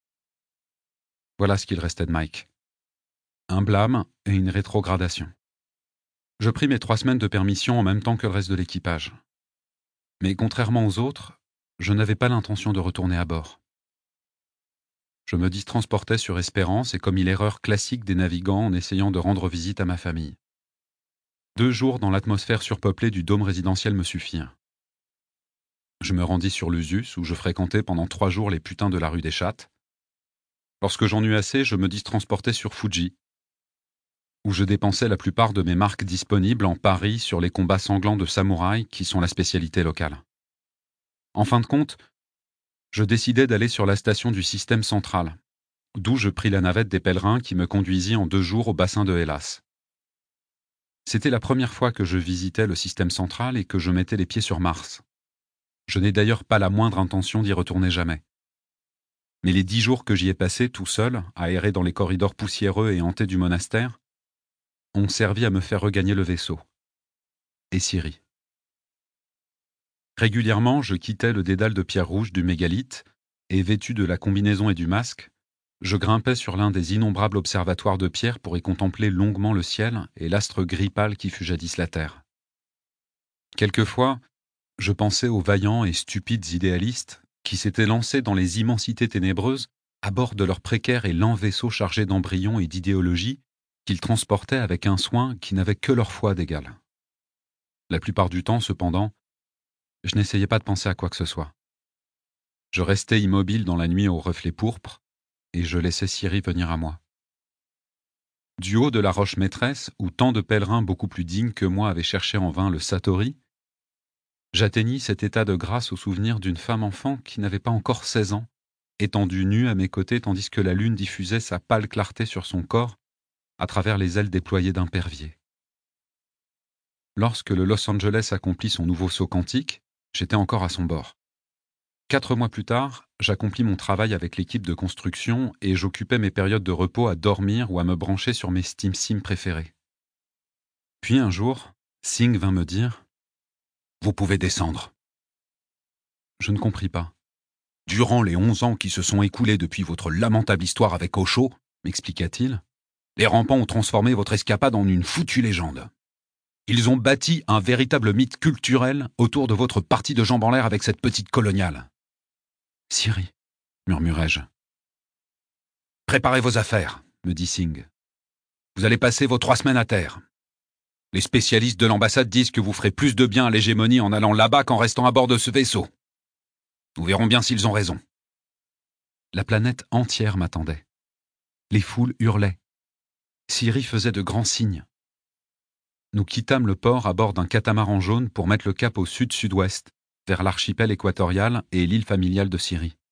Voilà ce qu'il restait de Mike. Un blâme et une rétrogradation. Je pris mes trois semaines de permission en même temps que le reste de l'équipage. Mais contrairement aux autres, je n'avais pas l'intention de retourner à bord. Je me distransportais sur Espérance et commis l'erreur classique des navigants en essayant de rendre visite à ma famille. Deux jours dans l'atmosphère surpeuplée du dôme résidentiel me suffirent. Je me rendis sur l'Usus où je fréquentais pendant trois jours les putains de la rue des Chattes. Lorsque j'en eus assez, je me distransportais sur Fuji, où je dépensais la plupart de mes marques disponibles en paris sur les combats sanglants de samouraïs qui sont la spécialité locale. En fin de compte, je décidai d'aller sur la station du système central, d'où je pris la navette des pèlerins qui me conduisit en deux jours au bassin de Hellas. C'était la première fois que je visitais le système central et que je mettais les pieds sur Mars. Je n'ai d'ailleurs pas la moindre intention d'y retourner jamais. Mais les dix jours que j'y ai passés tout seul, à errer dans les corridors poussiéreux et hantés du monastère, ont servi à me faire regagner le vaisseau. Et Siri. Régulièrement, je quittais le dédale de pierre rouge du mégalithe et, vêtu de la combinaison et du masque, je grimpais sur l'un des innombrables observatoires de pierre pour y contempler longuement le ciel et l'astre gris pâle qui fut jadis la Terre. Quelquefois, je pensais aux vaillants et stupides idéalistes qui s'étaient lancés dans les immensités ténébreuses à bord de leur précaire et lent vaisseau chargé d'embryons et d'idéologie qu'ils transportaient avec un soin qui n'avait que leur foi d'égal. La plupart du temps, cependant, je n'essayais pas de penser à quoi que ce soit. Je restais immobile dans la nuit aux reflets pourpres, et je laissais Siri venir à moi. Du haut de la roche maîtresse, où tant de pèlerins beaucoup plus dignes que moi avaient cherché en vain le Satori, j'atteignis cet état de grâce au souvenir d'une femme enfant qui n'avait pas encore seize ans, étendue nue à mes côtés tandis que la lune diffusait sa pâle clarté sur son corps à travers les ailes déployées d'un pervier. Lorsque le Los Angeles accomplit son nouveau saut quantique, j'étais encore à son bord. Quatre mois plus tard, j'accomplis mon travail avec l'équipe de construction et j'occupais mes périodes de repos à dormir ou à me brancher sur mes Steam Sims préférés. Puis un jour, Singh vint me dire « Vous pouvez descendre ». Je ne compris pas. « Durant les onze ans qui se sont écoulés depuis votre lamentable histoire avec Osho, m'expliqua-t-il, les rampants ont transformé votre escapade en une foutue légende. Ils ont bâti un véritable mythe culturel autour de votre partie de jambes en l'air avec cette petite coloniale. » « Siri, murmurai-je. « Préparez vos affaires, me dit Singh. Vous allez passer vos trois semaines à terre. Les spécialistes de l'ambassade disent que vous ferez plus de bien à l'hégémonie en allant là-bas qu'en restant à bord de ce vaisseau. Nous verrons bien s'ils ont raison. » La planète entière m'attendait. Les foules hurlaient. Siri faisait de grands signes. Nous quittâmes le port à bord d'un catamaran jaune pour mettre le cap au sud-sud-ouest, vers l'archipel équatorial et l'île familiale de Siri.